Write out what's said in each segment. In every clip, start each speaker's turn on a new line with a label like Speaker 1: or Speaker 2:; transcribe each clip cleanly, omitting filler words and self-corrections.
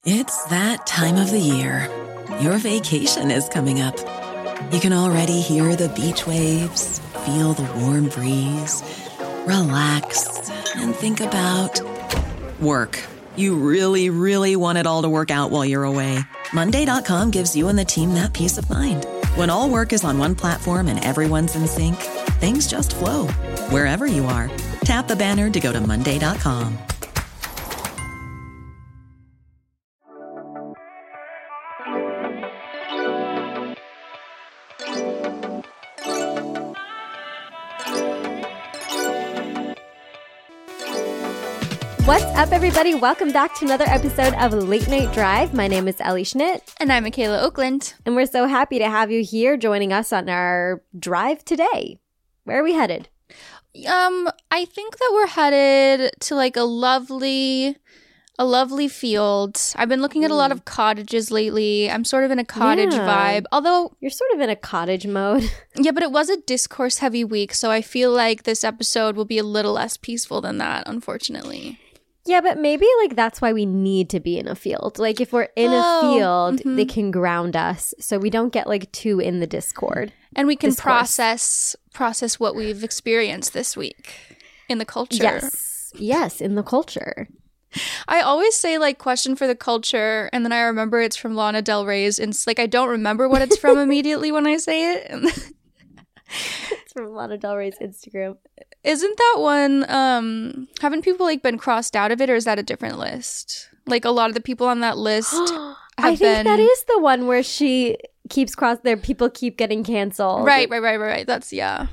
Speaker 1: It's that time of the year. Your vacation is coming up. You can already hear the beach waves, feel the warm breeze, relax, and think about work. You really, really want it all to work out while you're away. Monday.com gives you and the team that peace of mind. When all work is on one platform and everyone's in sync, things just flow. Wherever you are, tap the banner to go to Monday.com.
Speaker 2: What's up, everybody? Welcome back to another episode of Late Night Drive. My name is Ellie Schnitt.
Speaker 3: And I'm Michaela Oakland.
Speaker 2: And we're so happy to have you here joining us on our drive today. Where are we headed?
Speaker 3: I think that we're headed to like a lovely field. I've been looking at a lot of cottages lately. I'm sort of in a cottage vibe. Although
Speaker 2: you're sort of in a cottage mode.
Speaker 3: Yeah, but it was a discourse heavy week, so I feel like this episode will be a little less peaceful than that, unfortunately.
Speaker 2: Yeah, but maybe like that's why we need to be in a field. Like if we're in a field, they can ground us so we don't get like too in the discord.
Speaker 3: And we can process what we've experienced this week in the culture.
Speaker 2: Yes, in the culture.
Speaker 3: I always say like question for the culture, and then I remember it's from Lana Del Rey's, and it's like I don't remember what it's from immediately when I say it.
Speaker 2: It's from Lana Del Rey's Instagram.
Speaker 3: Isn't that one, haven't people like been crossed out of it, or is that a different list? Like a lot of the people on that list
Speaker 2: I think that is the one where she keeps people keep getting canceled.
Speaker 3: Right. That's, yeah.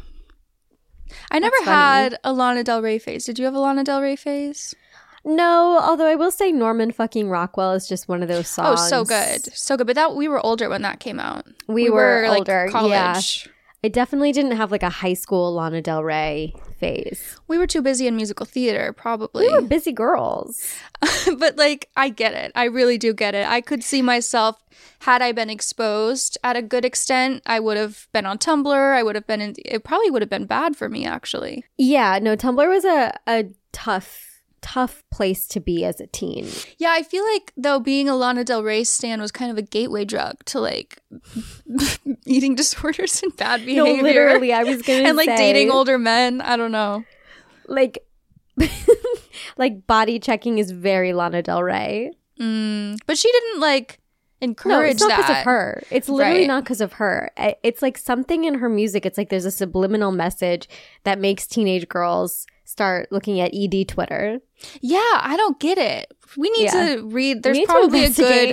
Speaker 3: I never had a Lana Del Rey phase. Did you have a Lana Del Rey phase?
Speaker 2: No, although I will say Norman fucking Rockwell is just one of those songs.
Speaker 3: Oh, so good. So good. But we were older when that came out.
Speaker 2: We were older,
Speaker 3: like, college.
Speaker 2: Yeah. I definitely didn't have like a high school Lana Del Rey phase.
Speaker 3: We were too busy in musical theater, probably.
Speaker 2: We were busy girls.
Speaker 3: But like, I get it. I really do get it. I could see myself, had I been exposed at a good extent, I would have been on Tumblr. It probably would have been bad for me, actually.
Speaker 2: Yeah, no, Tumblr was a tough place to be as a teen.
Speaker 3: Yeah, I feel like, though, being a Lana Del Rey stan was kind of a gateway drug to, like, eating disorders and bad behavior.
Speaker 2: No, literally, I was going to say.
Speaker 3: And, like, dating older men. I don't know.
Speaker 2: Like, like, body checking is very Lana Del Rey.
Speaker 3: But she didn't, like, encourage that.
Speaker 2: No, it's not because of her. It's literally not because of her. It's, like, something in her music. It's like there's a subliminal message that makes teenage girls start looking at ED Twitter.
Speaker 3: Yeah, I don't get it. We need to read. There's probably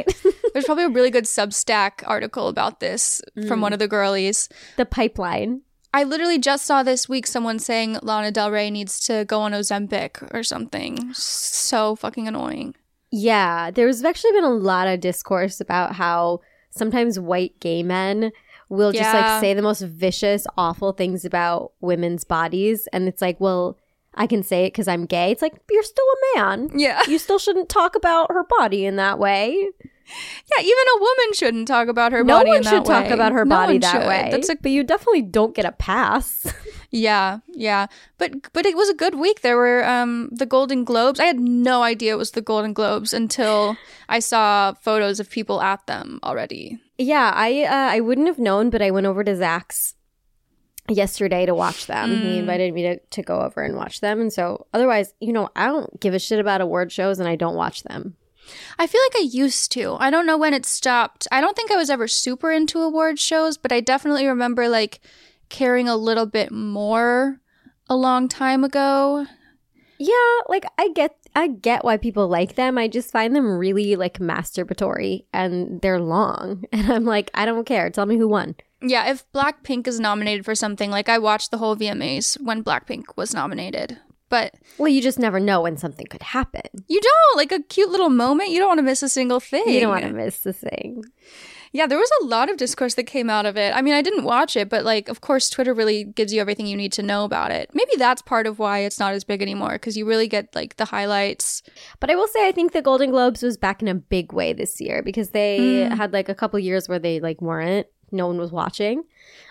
Speaker 3: a really good Substack article about this from one of the girlies.
Speaker 2: The pipeline.
Speaker 3: I literally just saw this week someone saying Lana Del Rey needs to go on Ozempic or something. So fucking annoying.
Speaker 2: Yeah, there's actually been a lot of discourse about how sometimes white gay men will just like say the most vicious, awful things about women's bodies. And it's like, well, I can say it because I'm gay. It's like, you're still a man.
Speaker 3: Yeah.
Speaker 2: You still shouldn't talk about her body in that way.
Speaker 3: Yeah, even a woman shouldn't talk about her body in that way.
Speaker 2: No one should talk about her body that way. But you definitely don't get a pass.
Speaker 3: Yeah. But it was a good week. There were the Golden Globes. I had no idea it was the Golden Globes until I saw photos of people at them already.
Speaker 2: Yeah, I wouldn't have known, but I went over to Zach's yesterday to watch them. He invited me to go over and watch them. And so otherwise, I don't give a shit about award shows and I don't watch them.
Speaker 3: I feel like I used to. I don't know when it stopped. I don't think I was ever super into award shows, but I definitely remember like caring a little bit more a long time ago.
Speaker 2: Yeah, like I get why people like them. I just find them really like masturbatory and they're long. And I'm like, I don't care. Tell me who won.
Speaker 3: Yeah, if Blackpink is nominated for something, like I watched the whole VMAs when Blackpink was nominated. But
Speaker 2: well, you just never know when something could happen.
Speaker 3: You don't. Like a cute little moment. You don't want to miss a single thing.
Speaker 2: You don't want to miss a thing.
Speaker 3: Yeah, there was a lot of discourse that came out of it. I mean, I didn't watch it, but like, of course, Twitter really gives you everything you need to know about it. Maybe that's part of why it's not as big anymore, because you really get like the highlights.
Speaker 2: But I will say, I think the Golden Globes was back in a big way this year because they had like a couple years where they like weren't. No one was watching.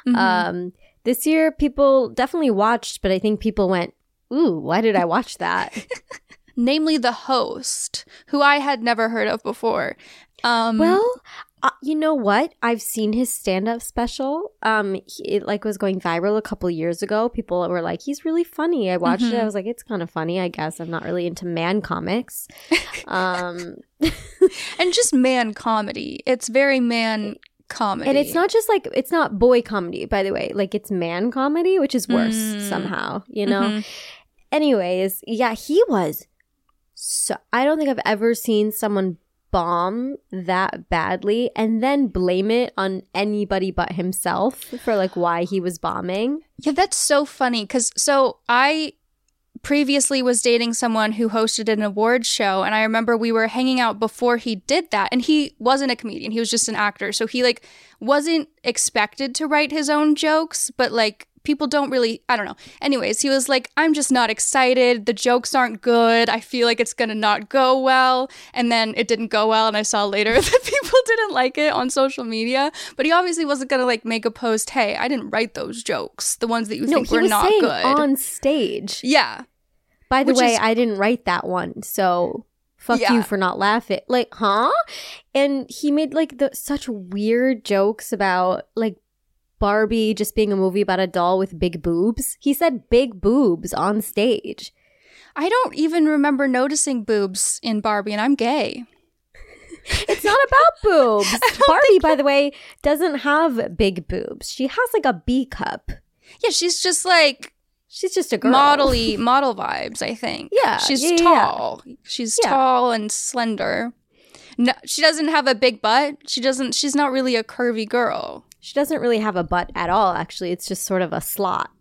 Speaker 2: This year, people definitely watched, but I think people went, ooh, why did I watch that?
Speaker 3: namely the host, who I had never heard of before.
Speaker 2: You know what? I've seen his stand-up special. It like was going viral a couple years ago. People were like, "He's really funny." I watched it. I was like, "It's kind of funny." I guess I'm not really into man comics,
Speaker 3: and just man comedy. It's very man comedy,
Speaker 2: and it's not just like it's not boy comedy. By the way, like it's man comedy, which is worse somehow. You know. Anyways, yeah, he was. So I don't think I've ever seen someone bomb that badly and then blame it on anybody but himself for like why he was bombing.
Speaker 3: Yeah, that's so funny because I previously was dating someone who hosted an awards show, and I remember we were hanging out before he did that, and he wasn't a comedian, he was just an actor, so he like wasn't expected to write his own jokes, but like people don't really, I don't know. Anyways, he was like, I'm just not excited. The jokes aren't good. I feel like it's going to not go well. And then it didn't go well. And I saw later that people didn't like it on social media. But he obviously wasn't going to like make a post, hey, I didn't write those jokes. The ones that you think were not good.
Speaker 2: On stage.
Speaker 3: Yeah.
Speaker 2: By the way, I didn't write that one. So fuck you for not laughing. Like, huh? And he made like such weird jokes about like Barbie just being a movie about a doll with big boobs. He said big boobs on stage.
Speaker 3: I don't even remember noticing boobs in Barbie, and I'm gay.
Speaker 2: It's not about boobs. Barbie, by the way, doesn't have big boobs. She has like a B cup.
Speaker 3: Yeah, she's just like...
Speaker 2: She's just a girl.
Speaker 3: Model vibes, I think.
Speaker 2: Yeah.
Speaker 3: She's tall. Yeah. She's tall and slender. No, she doesn't have a big butt. She's not really a curvy girl.
Speaker 2: She doesn't really have a butt at all, actually. It's just sort of a slot.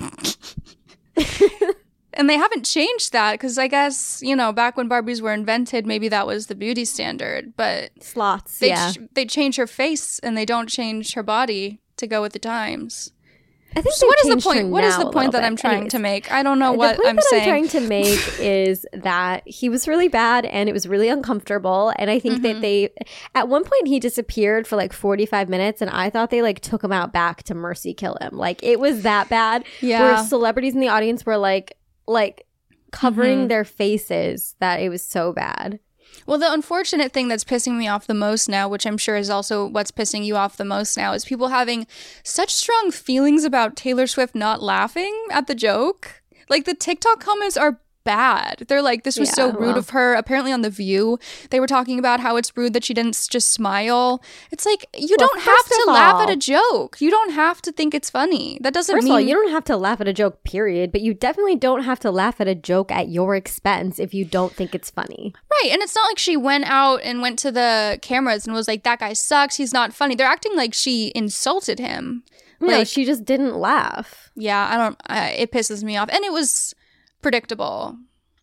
Speaker 3: And they haven't changed that because I guess, you know, back when Barbies were invented, maybe that was the beauty standard. But
Speaker 2: slots,
Speaker 3: they change her face and they don't change her body to go with the times.
Speaker 2: I think
Speaker 3: so. What is the point? What is the point that I'm trying to make? I don't know what I'm saying.
Speaker 2: The point that I'm trying to make is that he was really bad and it was really uncomfortable. And I think that they, at one point, he disappeared for like 45 minutes, and I thought they like took him out back to mercy kill him. Like it was that bad. Yeah. Where celebrities in the audience were like covering their faces that it was so bad.
Speaker 3: Well, the unfortunate thing that's pissing me off the most now, which I'm sure is also what's pissing you off the most now, is people having such strong feelings about Taylor Swift not laughing at the joke. Like, the TikTok comments are bad. They're like, this was so rude of her. Apparently on The View, they were talking about how it's rude that she didn't just smile. It's like, you don't have to laugh at a joke. You don't have to think it's funny. That doesn't mean...
Speaker 2: First of all, you don't have to laugh at a joke, period. But you definitely don't have to laugh at a joke at your expense if you don't think it's funny.
Speaker 3: Right. And it's not like she went out and went to the cameras and was like, that guy sucks. He's not funny. They're acting like she insulted him.
Speaker 2: No, like, she just didn't laugh.
Speaker 3: Yeah, it pisses me off. And it was predictable.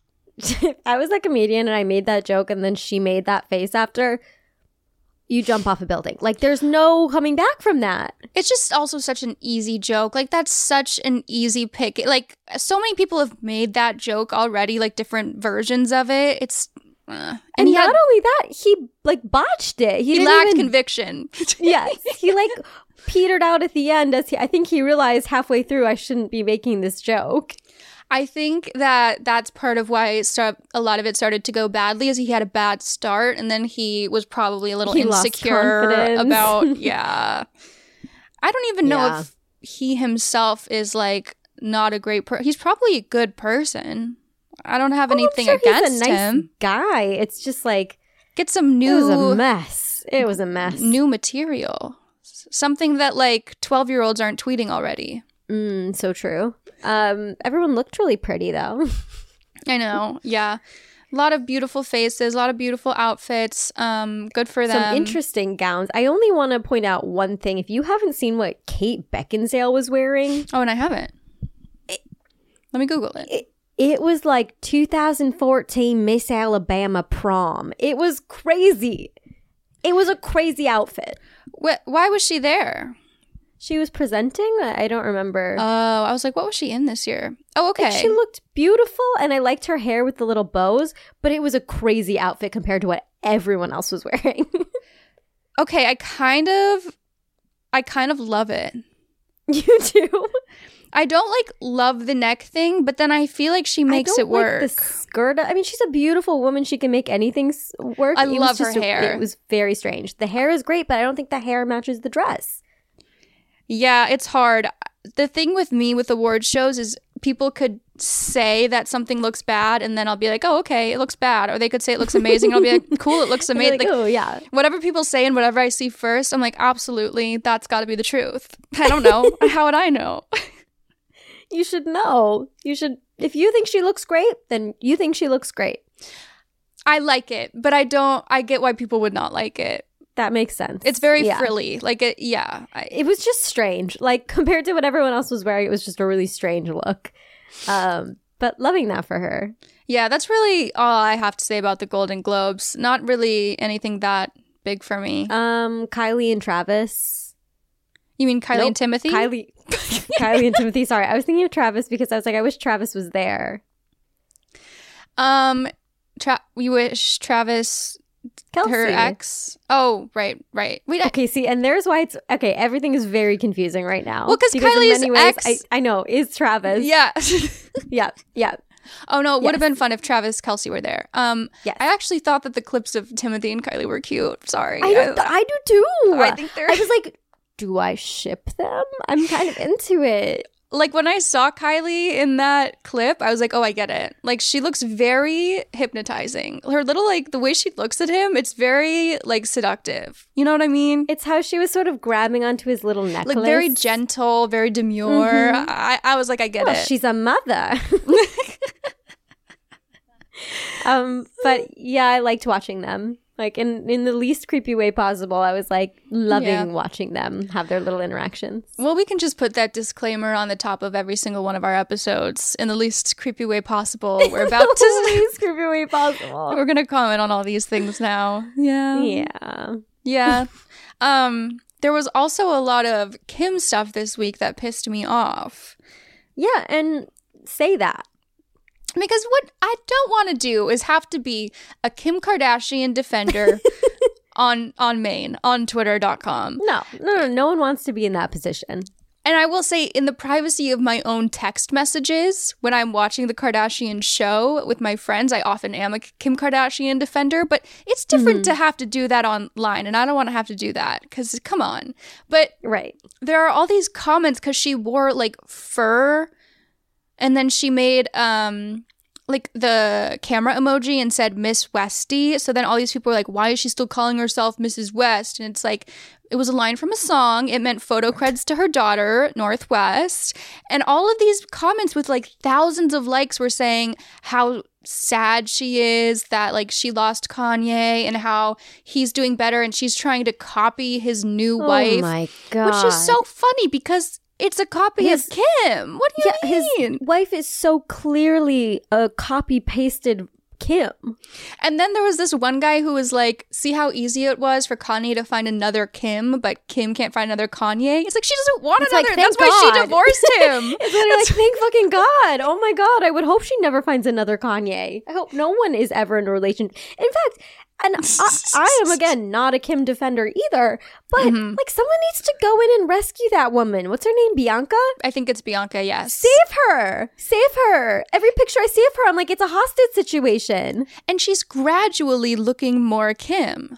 Speaker 2: If I was a comedian and I made that joke and then she made that face after, you jump off a building. Like, there's no coming back from that.
Speaker 3: It's just also such an easy joke. Like, that's such an easy pick. Like, so many people have made that joke already, like different versions of it. It's
Speaker 2: and not only that, he like botched it.
Speaker 3: He lacked conviction.
Speaker 2: Yes, he like petered out at the end. I think he realized halfway through, I shouldn't be making this joke.
Speaker 3: I think that that's part of why a lot of it started to go badly, is he had a bad start, and then he was probably a little insecure about, I don't even know if he himself is like not a great person. He's probably a good person. I don't have anything against
Speaker 2: he's a nice
Speaker 3: him.
Speaker 2: Guy. It's just like,
Speaker 3: get some new...
Speaker 2: It was a mess. It was a mess.
Speaker 3: New material. Something that like 12-year-olds aren't tweeting already.
Speaker 2: So true. Everyone looked really pretty though.
Speaker 3: I know. Yeah. A lot of beautiful faces, a lot of beautiful outfits. Good for them.
Speaker 2: Some interesting gowns. I only want to point out one thing. If you haven't seen what Kate Beckinsale was wearing.
Speaker 3: Oh, and I haven't. Let me Google it.
Speaker 2: It was like 2014 Miss Alabama prom. It was crazy. It was a crazy outfit.
Speaker 3: Why was she there?
Speaker 2: She was presenting? I don't remember.
Speaker 3: Oh, I was like, what was she in this year? Oh, okay.
Speaker 2: Like, she looked beautiful, and I liked her hair with the little bows, but it was a crazy outfit compared to what everyone else was wearing.
Speaker 3: Okay, I kind of love it.
Speaker 2: You do?
Speaker 3: I don't like love the neck thing, but then I feel like she makes it work.
Speaker 2: Like the skirt. I mean, she's a beautiful woman. She can make anything work.
Speaker 3: I love her hair.
Speaker 2: It was very strange. The hair is great, but I don't think the hair matches the dress.
Speaker 3: Yeah, it's hard. The thing with me with award shows is people could say that something looks bad, and then I'll be like, oh, okay, it looks bad. Or they could say it looks amazing. And I'll be like, cool, it looks amazing.
Speaker 2: Like, oh, yeah.
Speaker 3: Whatever people say and whatever I see first, I'm like, absolutely, that's got to be the truth. I don't know. How would I know?
Speaker 2: You should know. You should. If you think she looks great, then you think she looks great.
Speaker 3: I like it, but I get why people would not like it.
Speaker 2: That makes sense.
Speaker 3: It's very frilly. Like,
Speaker 2: it was just strange. Like, compared to what everyone else was wearing, it was just a really strange look. But loving that for her.
Speaker 3: Yeah, that's really all I have to say about the Golden Globes. Not really anything that big for me.
Speaker 2: Kylie and Travis.
Speaker 3: You mean Kylie and Timothy?
Speaker 2: Kylie and Timothy. Sorry, I was thinking of Travis because I was like, I wish Travis was there.
Speaker 3: We wish Travis...
Speaker 2: Kelsey.
Speaker 3: Her ex. Oh, right. Wait,
Speaker 2: okay, see, and there's why it's... Okay, everything is very confusing right now.
Speaker 3: Well, because Kylie's ex...
Speaker 2: I know, is Travis.
Speaker 3: Yeah.
Speaker 2: yeah.
Speaker 3: Oh, no, it would have been fun if Travis Kelsey were there.
Speaker 2: Yes.
Speaker 3: I actually thought that the clips of Timothy and Kylie were cute. Sorry.
Speaker 2: I do too.
Speaker 3: I think they're...
Speaker 2: I was like, do I ship them? I'm kind of into it.
Speaker 3: Like, when I saw Kylie in that clip, I was like, oh, I get it. Like, she looks very hypnotizing. Her little, like, the way she looks at him, it's very, like, seductive. You know what I mean?
Speaker 2: It's how she was sort of grabbing onto his little necklace.
Speaker 3: Like, very gentle, very demure. Mm-hmm. I was like, I get it.
Speaker 2: She's a mother. But, yeah, I liked watching them. Like, in the least creepy way possible, I was, like, loving watching them have their little interactions.
Speaker 3: Well, we can just put that disclaimer on the top of every single one of our episodes. In the least creepy way possible. We're about to...
Speaker 2: the least creepy way possible.
Speaker 3: We're going to comment on all these things now. Yeah. Yeah. There was also a lot of Kim stuff this week that pissed me off.
Speaker 2: Yeah, and say that.
Speaker 3: Because what I don't want to do is have to be a Kim Kardashian defender on Maine, on Twitter.com.
Speaker 2: No one wants to be in that position.
Speaker 3: And I will say, in the privacy of my own text messages, when I'm watching the Kardashian show with my friends, I often am a Kim Kardashian defender. But it's different to have to do that online. And I don't want to have to do that because, come on. But there are all these comments because she wore, like, fur. And then she made, like, the camera emoji and said Miss Westy. So then all these people were like, why is she still calling herself Mrs. West? And it's like, it was a line from a song. It meant photo creds to her daughter, Northwest. And all of these comments with, like, thousands of likes were saying how sad she is that, like, she lost Kanye and how he's doing better and she's trying to copy his new wife. Oh, my God. Which is so funny because... it's a copy of Kim. What do you mean?
Speaker 2: His wife is so clearly a copy-pasted Kim.
Speaker 3: And then there was this one guy who was like, see how easy it was for Kanye to find another Kim, but Kim can't find another Kanye? It's like, she doesn't want another. Like, that's why she divorced him.
Speaker 2: It's literally like, thank fucking God. Oh my God. I would hope she never finds another Kanye. I hope no one is ever in a relationship. In fact... and I am, again, not a Kim defender either, but, like, someone needs to go in and rescue that woman. What's her name? Bianca?
Speaker 3: I think it's Bianca, yes.
Speaker 2: Save her. Every picture I see of her, I'm like, it's a hostage situation.
Speaker 3: And she's gradually looking more Kim.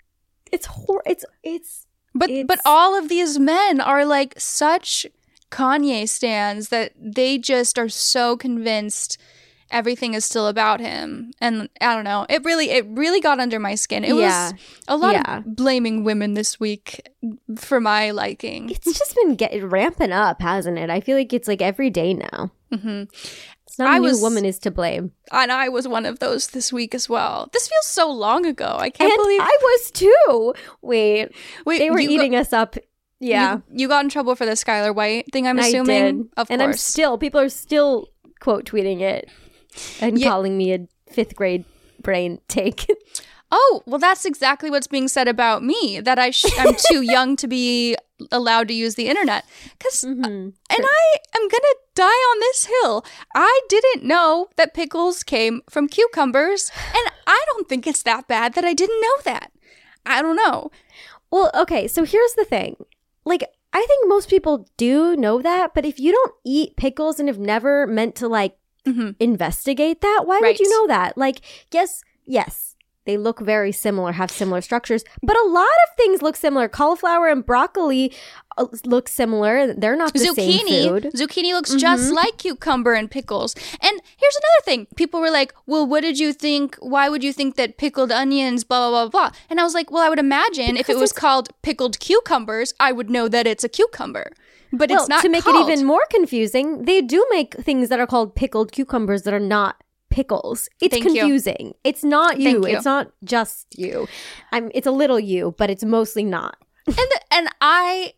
Speaker 3: But all of these men are, like, such Kanye stans that they just are so convinced... everything is still about him. And I don't know. It really got under my skin. It was a lot of blaming women this week for my liking.
Speaker 2: It's just been ramping up, hasn't it? I feel like it's like every day now. Mm-hmm. It's not a new woman is to blame.
Speaker 3: And I was one of those this week as well. This feels so long ago. I can't believe
Speaker 2: I was too. Wait, they were eating us up. Yeah.
Speaker 3: You got in trouble for the Skylar White thing, I'm assuming?
Speaker 2: I did. Of course. And people are still quote tweeting it. And calling me a 5th grade brain take.
Speaker 3: Oh, well, that's exactly what's being said about me, that I'm too young to be allowed to use the internet. And I am going to die on this hill. I didn't know that pickles came from cucumbers, and I don't think it's that bad that I didn't know that. I don't know.
Speaker 2: Well, okay, so here's the thing. Like, I think most people do know that, but if you don't eat pickles and have never meant to like investigate that, why would you know that? Like, yes, they look very similar, have similar structures, but a lot of things look similar. Cauliflower and broccoli look similar. They're not the same food.
Speaker 3: Zucchini looks just like cucumber and pickles. And here's another thing. People were like, well, what did you think? Why would you think that pickled onions, blah, blah, blah, blah? And I was like, well, I would imagine if it was called pickled cucumbers, I would know that it's a cucumber. But it's not
Speaker 2: to make
Speaker 3: called.
Speaker 2: it even more confusing, they do make things that are called pickled cucumbers that are not pickles. It's confusing. It's not you. It's not just you. It's a little you, but it's mostly not.
Speaker 3: And I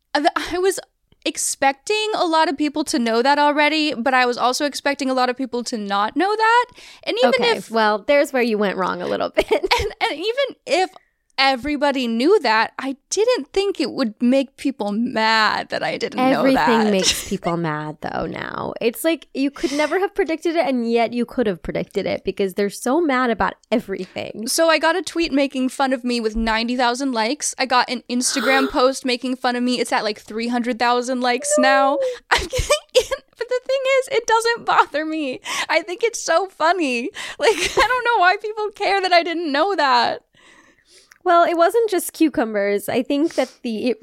Speaker 3: was expecting a lot of people to know that already, but I was also expecting a lot of people to not know that. And even
Speaker 2: well, there's where you went wrong a little bit.
Speaker 3: And even if everybody knew that, I didn't think it would make people mad that I didn't know that.
Speaker 2: Everything makes people mad though now. It's like you could never have predicted it, and yet you could have predicted it because they're so mad about everything.
Speaker 3: So I got a tweet making fun of me with 90,000 likes. I got an Instagram post making fun of me. It's at like 300,000 likes now. I'm getting but the thing is, it doesn't bother me. I think it's so funny. Like, I don't know why people care that I didn't know that.
Speaker 2: Well, it wasn't just cucumbers. I think that it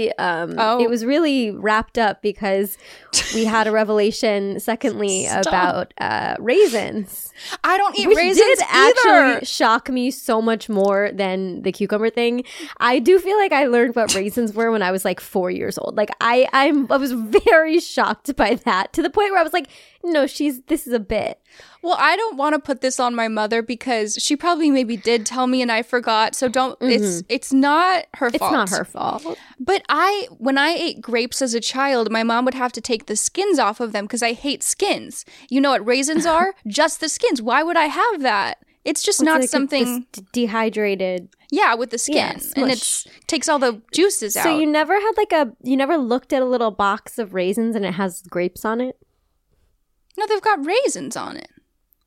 Speaker 2: was really wrapped up because we had a revelation, secondly, about raisins.
Speaker 3: I don't eat raisins
Speaker 2: did
Speaker 3: either.
Speaker 2: Actually shock me so much more than the cucumber thing. I do feel like I learned what raisins were when I was like 4 years old. Like I was very shocked by that, to the point where I was like, no, this is a bit.
Speaker 3: Well, I don't want to put this on my mother because she probably maybe did tell me and I forgot. So don't, it's not her fault.
Speaker 2: It's not her fault.
Speaker 3: But when I ate grapes as a child, my mom would have to take the skins off of them because I hate skins. You know what raisins are? Just the skins. Why would I have that? It's just not like something
Speaker 2: dehydrated.
Speaker 3: Yeah, with the skin, and it takes all the juices out.
Speaker 2: So you never had you never looked at a little box of raisins and it has grapes on it?
Speaker 3: No, they've got raisins on it.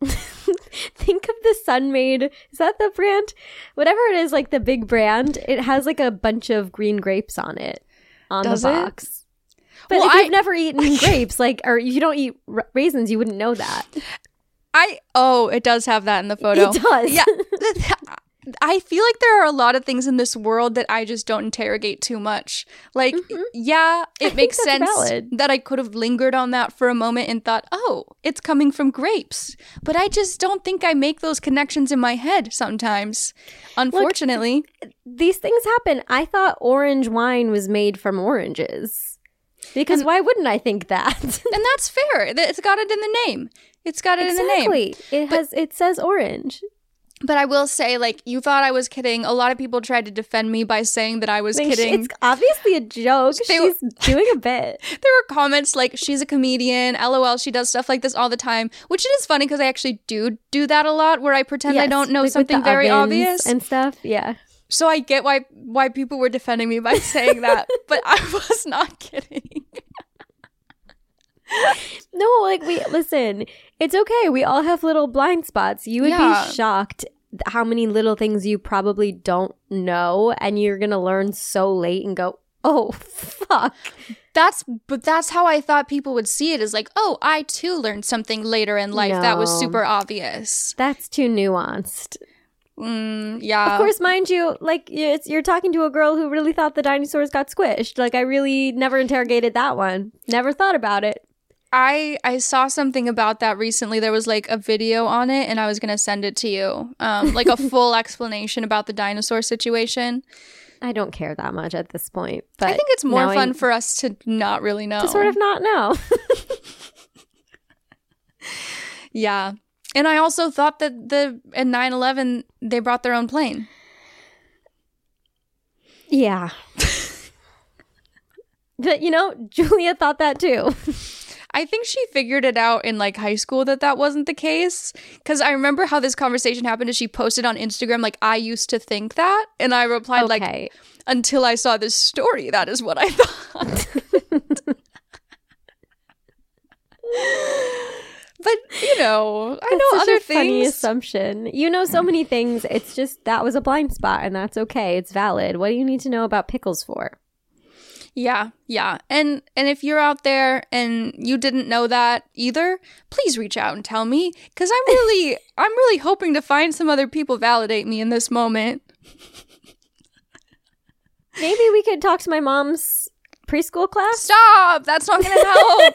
Speaker 2: Think of the Sun-Maid. Is that the brand? Whatever it is, like the big brand. It has like a bunch of green grapes on it on the box. But if you've never eaten grapes, or you don't eat raisins, you wouldn't know that.
Speaker 3: It does have that in the photo.
Speaker 2: It does.
Speaker 3: Yeah. I feel like there are a lot of things in this world that I just don't interrogate too much. Like, it makes sense that I could have lingered on that for a moment and thought, oh, it's coming from grapes. But I just don't think I make those connections in my head sometimes, unfortunately.
Speaker 2: Look, these things happen. I thought orange wine was made from oranges. Because why wouldn't I think that?
Speaker 3: And that's fair. It's got it in the name. It's got it in the name.
Speaker 2: Exactly. It says orange.
Speaker 3: But I will say, you thought I was kidding. A lot of people tried to defend me by saying that I was kidding.
Speaker 2: It's obviously a joke. She's doing a bit.
Speaker 3: There were comments like, she's a comedian, LOL, she does stuff like this all the time, which it is funny because I actually do that a lot, where I pretend I don't know something very obvious.
Speaker 2: And stuff, yeah.
Speaker 3: So I get why people were defending me by saying that, but I was not kidding.
Speaker 2: No, listen, it's okay. We all have little blind spots. You would be shocked how many little things you probably don't know, and you're going to learn so late and go, oh, fuck.
Speaker 3: That's how I thought people would see it, is like, oh, I too learned something later in life that was super obvious.
Speaker 2: That's too nuanced.
Speaker 3: Yeah.
Speaker 2: Of course, mind you, you're talking to a girl who really thought the dinosaurs got squished. I really never interrogated that one. Never thought about it.
Speaker 3: I saw something about that recently. There was a video on it, and I was going to send it to you. A full explanation about the dinosaur situation.
Speaker 2: I don't care that much at this point. But
Speaker 3: I think it's more fun for us to not really know.
Speaker 2: To sort of not know.
Speaker 3: Yeah. And I also thought that at 9/11, they brought their own plane.
Speaker 2: Yeah. But, Julia thought that too.
Speaker 3: I think she figured it out in high school that wasn't the case. Because I remember how this conversation happened, and she posted on Instagram, I used to think that. And I replied, until I saw this story, that is what I thought. But, I know other things.
Speaker 2: Funny assumption. You know so many things. It's just that was a blind spot, and that's okay. It's valid. What do you need to know about pickles for?
Speaker 3: Yeah. And if you're out there and you didn't know that either, please reach out and tell me, because I'm really hoping to find some other people validate me in this moment.
Speaker 2: Maybe we could talk to my mom's preschool class.
Speaker 3: Stop! That's not going to help.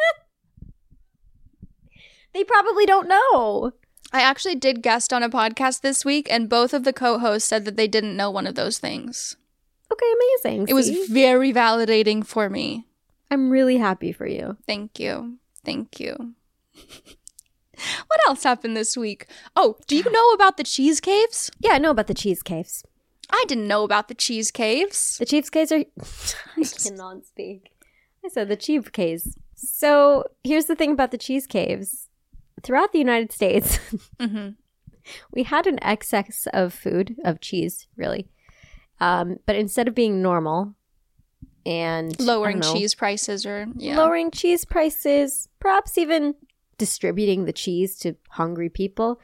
Speaker 2: They probably don't know.
Speaker 3: I actually did guest on a podcast this week, and both of the co-hosts said that they didn't know one of those things.
Speaker 2: Okay, amazing.
Speaker 3: It was very validating for me.
Speaker 2: I'm really happy for you.
Speaker 3: Thank you. What else happened this week? Oh, do you know about the cheese caves?
Speaker 2: Yeah, I know about the cheese caves.
Speaker 3: I didn't know about the cheese caves.
Speaker 2: The cheese caves are... I cannot speak. I said the cheese caves. So here's the thing about the cheese caves. Throughout the United States, we had an excess of food, of cheese, really. But instead of being normal and
Speaker 3: lowering cheese prices
Speaker 2: lowering cheese prices, perhaps even distributing the cheese to hungry people,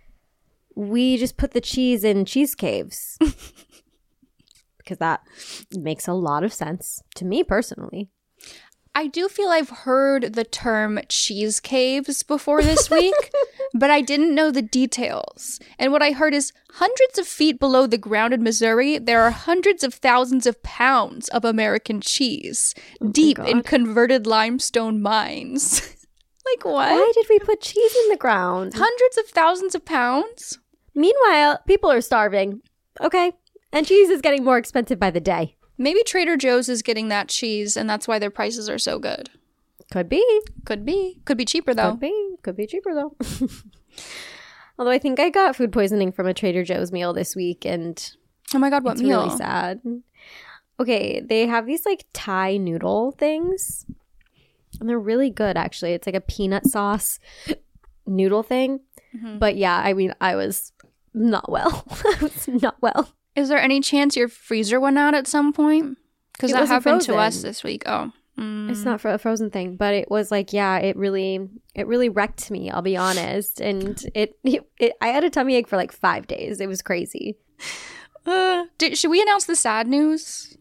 Speaker 2: we just put the cheese in cheese caves. Because that makes a lot of sense to me personally.
Speaker 3: I do feel I've heard the term cheese caves before this week, but I didn't know the details. And what I heard is hundreds of feet below the ground in Missouri, there are hundreds of thousands of pounds of American cheese deep in converted limestone mines. Like what?
Speaker 2: Why did we put cheese in the ground?
Speaker 3: Hundreds of thousands of pounds?
Speaker 2: Meanwhile, people are starving. Okay. And cheese is getting more expensive by the day.
Speaker 3: Maybe Trader Joe's is getting that cheese, and that's why their prices are so good.
Speaker 2: Could be.
Speaker 3: Could be cheaper, though.
Speaker 2: Could be cheaper, though. Although I think I got food poisoning from a Trader Joe's meal this week, and...
Speaker 3: Oh my God, what meal?
Speaker 2: It's really sad. Okay, they have these, like, Thai noodle things. And they're really good, actually. It's like a peanut sauce noodle thing. Mm-hmm. But yeah, I mean, I was not well. I was not well.
Speaker 3: Is there any chance your freezer went out at some point? Because that happened to us this week. Oh.
Speaker 2: It's not for a frozen thing, but it was like, yeah, it really wrecked me, I'll be honest. And I had a tummy ache for like 5 days. It was crazy.
Speaker 3: Should we announce the sad news?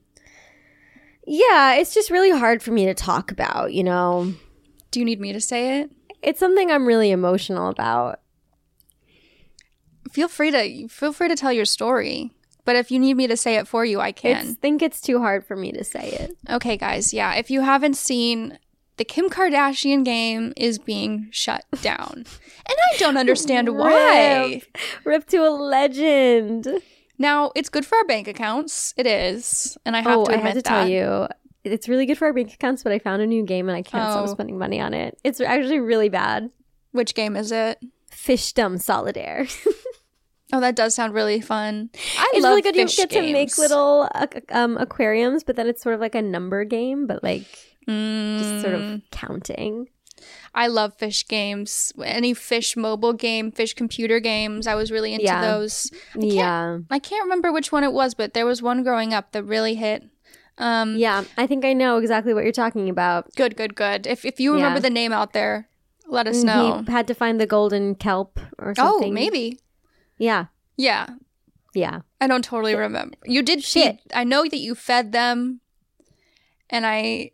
Speaker 2: Yeah, it's just really hard for me to talk about, you know.
Speaker 3: Do you need me to say it?
Speaker 2: It's something I'm really emotional about.
Speaker 3: Feel free to tell your story. But if you need me to say it for you, I can.
Speaker 2: I think it's too hard for me to say it.
Speaker 3: Okay, guys. Yeah, if you haven't seen, the Kim Kardashian game is being shut down. And I don't understand why.
Speaker 2: Rip to a legend.
Speaker 3: Now, it's good for our bank accounts. It is. And I have to admit that. I have to
Speaker 2: tell you, it's really good for our bank accounts, but I found a new game and I can't stop spending money on it. It's actually really bad.
Speaker 3: Which game is it?
Speaker 2: Fishdom Solitaire.
Speaker 3: Oh, that does sound really fun.
Speaker 2: It's really good. You get to make little aquariums, but then it's sort of like a number game, but like just sort of counting.
Speaker 3: I love fish games. Any fish mobile game, fish computer games. I was really into those. I can't remember which one it was, but there was one growing up that really hit.
Speaker 2: Yeah, I think I know exactly what you're talking about.
Speaker 3: Good. If you remember the name out there, let us know.
Speaker 2: He had to find the golden kelp or something.
Speaker 3: Oh, maybe.
Speaker 2: Yeah.
Speaker 3: I don't totally remember. You did feed. I know that you fed them, and I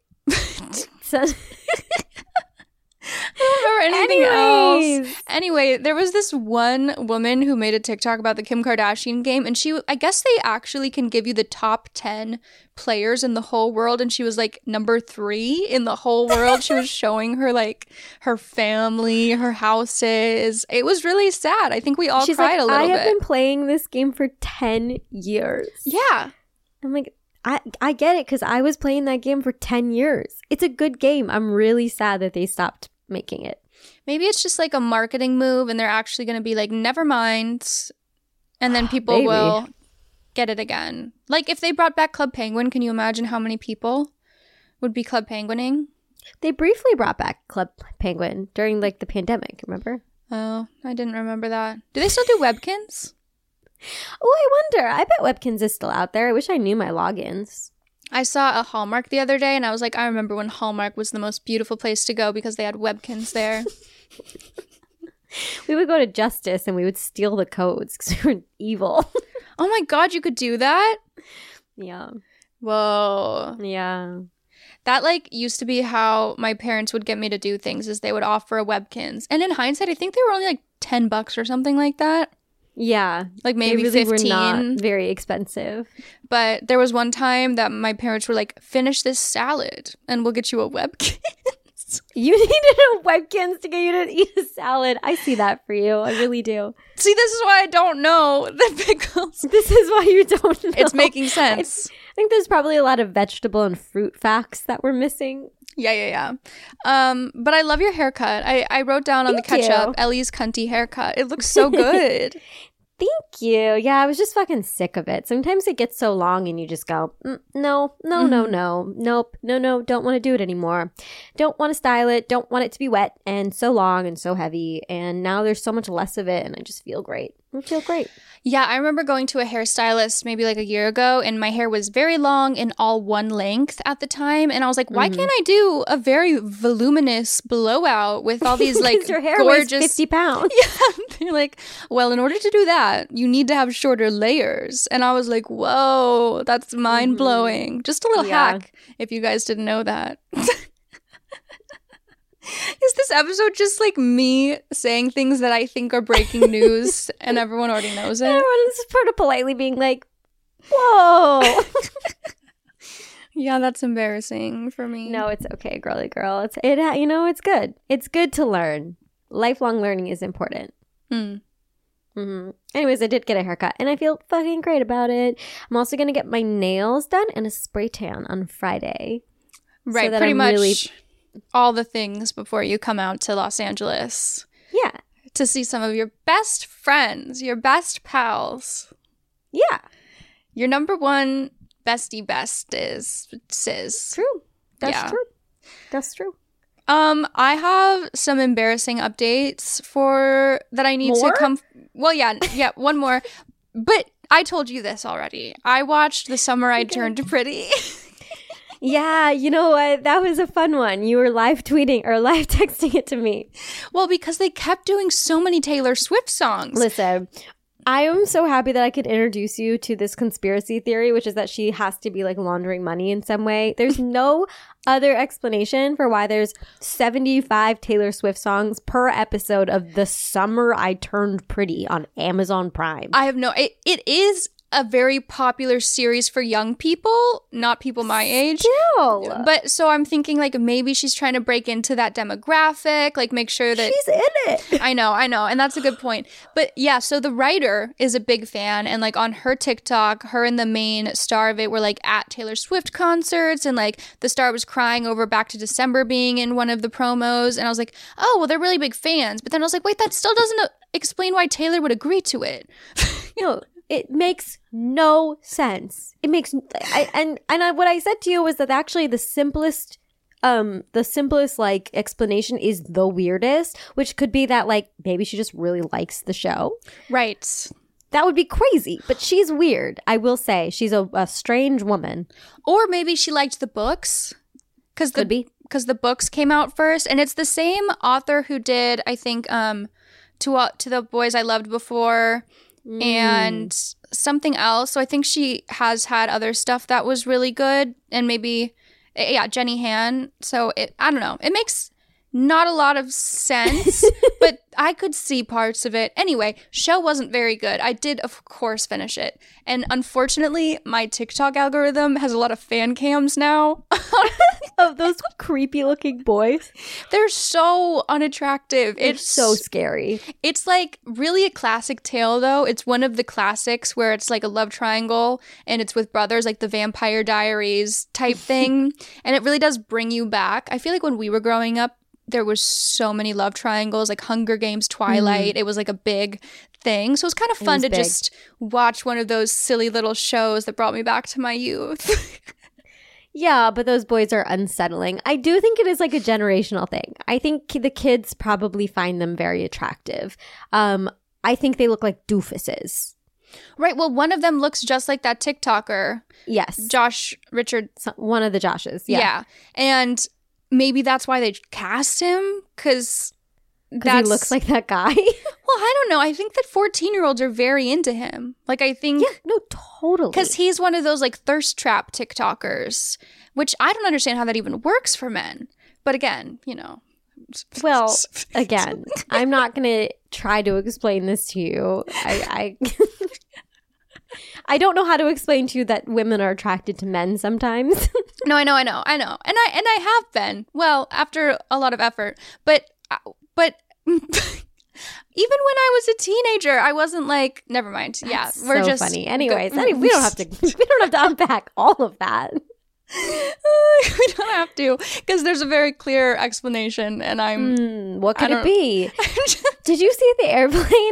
Speaker 3: I don't remember anything else. Anyway, there was this one woman who made a TikTok about the Kim Kardashian game, and I guess they actually can give you the top 10 players in the whole world, and she was like number 3 in the whole world. She was showing her like her family, her houses. It was really sad. I think we all cried a little bit.
Speaker 2: I have been playing this game for 10 years.
Speaker 3: Yeah.
Speaker 2: I'm like, I get it, because I was playing that game for 10 years. It's a good game. I'm really sad that they stopped making it.
Speaker 3: Maybe it's just like a marketing move and they're actually going to be like, never mind. And then people will get it again. Like if they brought back Club Penguin, can you imagine how many people would be Club Penguining?
Speaker 2: They briefly brought back Club Penguin during like the pandemic, remember?
Speaker 3: Oh, I didn't remember that. Do they still do Webkinz?
Speaker 2: Oh, I wonder. I bet Webkinz is still out there. I wish I knew my logins.
Speaker 3: I saw a Hallmark the other day, and I was like, I remember when Hallmark was the most beautiful place to go because they had Webkinz there.
Speaker 2: We would go to Justice, and we would steal the codes because we were evil.
Speaker 3: Oh my God, you could do that?
Speaker 2: Yeah.
Speaker 3: Whoa.
Speaker 2: Yeah.
Speaker 3: That, like, used to be how my parents would get me to do things, is they would offer Webkinz. And in hindsight, I think they were only, like, $10 or something like that.
Speaker 2: Yeah.
Speaker 3: Like, maybe
Speaker 2: they really
Speaker 3: 15.
Speaker 2: were not very expensive.
Speaker 3: But there was one time that my parents were like, finish this salad and we'll get you a Webkinz.
Speaker 2: You needed a Webkinz to get you to eat a salad. I see that for you. I really do.
Speaker 3: See, this is why I don't know the pickles.
Speaker 2: This is why you don't know.
Speaker 3: It's making sense.
Speaker 2: I think there's probably a lot of vegetable and fruit facts that we're missing.
Speaker 3: Yeah. But I love your haircut. I wrote down on the catch-up, Ellie's cunty haircut. It looks so good.
Speaker 2: Thank you. Yeah, I was just fucking sick of it. Sometimes it gets so long and you just go, no, nope, no, don't want to do it anymore. Don't want to style it. Don't want it to be wet and so long and so heavy. And now there's so much less of it and I just feel great. I feel great.
Speaker 3: Yeah, I remember going to a hairstylist maybe like a year ago and my hair was very long and all one length at the time. And I was like, why can't I do a very voluminous blowout with all these like
Speaker 2: your hair
Speaker 3: gorgeous...
Speaker 2: weighs 50 pounds.
Speaker 3: Yeah, they're like, well, in order to do that, you need to have shorter layers. And I was like, whoa, that's mind-blowing. Just a little hack if you guys didn't know that. Is this episode just like me saying things that I think are breaking news and everyone already knows it?
Speaker 2: Everyone's sort of politely being like, whoa.
Speaker 3: Yeah, that's embarrassing for me.
Speaker 2: No, it's okay, girly girl. It's good. It's good to learn. Lifelong learning is important. Anyways, I did get a haircut and I feel fucking great about it. I'm also going to get my nails done and a spray tan on Friday.
Speaker 3: Right, pretty much all the things before you come out to Los Angeles.
Speaker 2: Yeah.
Speaker 3: To see some of your best friends, your best pals.
Speaker 2: Yeah.
Speaker 3: Your number one bestie best is Sis.
Speaker 2: True. That's true.
Speaker 3: I have some embarrassing updates that I need to come. Well, yeah, one more. But I told you this already. I watched The Summer I Turned Pretty.
Speaker 2: Yeah, you know what? That was a fun one. You were live tweeting or live texting it to me.
Speaker 3: Well, because they kept doing so many Taylor Swift songs.
Speaker 2: Listen, I am so happy that I could introduce you to this conspiracy theory, which is that she has to be like laundering money in some way. There's no other explanation for why there's 75 Taylor Swift songs per episode of The Summer I Turned Pretty on Amazon Prime.
Speaker 3: I have it is a very popular series for young people, not people my age.
Speaker 2: Still.
Speaker 3: But so I'm thinking like maybe she's trying to break into that demographic, like make sure that
Speaker 2: she's in it.
Speaker 3: I know. And that's a good point. But yeah, so the writer is a big fan and like on her TikTok, her and the main star of it were like at Taylor Swift concerts and like the star was crying over Back to December being in one of the promos. And I was like, oh, well, they're really big fans. But then I was like, wait, that still doesn't explain why Taylor would agree to it.
Speaker 2: No. It makes no sense. It makes what I said to you was that actually the simplest like explanation is the weirdest, which could be that like maybe she just really likes the show.
Speaker 3: Right.
Speaker 2: That would be crazy, but she's weird. I will say she's a strange woman.
Speaker 3: Or maybe she liked the books because the books came out first, and it's the same author who did I think to the Boys I Loved Before. And something else. So I think she has had other stuff that was really good. And maybe, Jenny Han. So I don't know. It makes not a lot of sense, but I could see parts of it. Anyway, show wasn't very good. I did, of course, finish it. And unfortunately, my TikTok algorithm has a lot of fan cams now.
Speaker 2: Of those creepy looking boys.
Speaker 3: They're so unattractive.
Speaker 2: It's so scary.
Speaker 3: It's like really a classic tale, though. It's one of the classics where it's like a love triangle and it's with brothers, like the Vampire Diaries type thing. And it really does bring you back. I feel like when we were growing up, there was so many love triangles, like Hunger Games, Twilight. It was like a big thing. So it was kind of fun to just watch one of those silly little shows that brought me back to my youth.
Speaker 2: Yeah, but those boys are unsettling. I do think it is like a generational thing. I think the kids probably find them very attractive. I think they look like doofuses.
Speaker 3: Right. Well, one of them looks just like that TikToker.
Speaker 2: Yes.
Speaker 3: Josh Richard.
Speaker 2: One of the Joshes. Yeah.
Speaker 3: And maybe that's why they cast him, because
Speaker 2: Because he looks like that guy.
Speaker 3: Well, I don't know. I think that 14-year-olds are very into him. Like, I think...
Speaker 2: Yeah, no, totally.
Speaker 3: Because he's one of those, like, thirst trap TikTokers, which I don't understand how that even works for men. But again, you know...
Speaker 2: Well, again, I'm not going to try to explain this to you. I don't know how to explain to you that women are attracted to men sometimes.
Speaker 3: No, I know. And I have been. Well, after a lot of effort. But even when I was a teenager, I wasn't like, never mind. Yeah,
Speaker 2: we're so just funny. Anyways, we don't have to unpack all of that.
Speaker 3: We don't have to, because there's a very clear explanation, and I'm.
Speaker 2: What could it be? Did you see the airplane?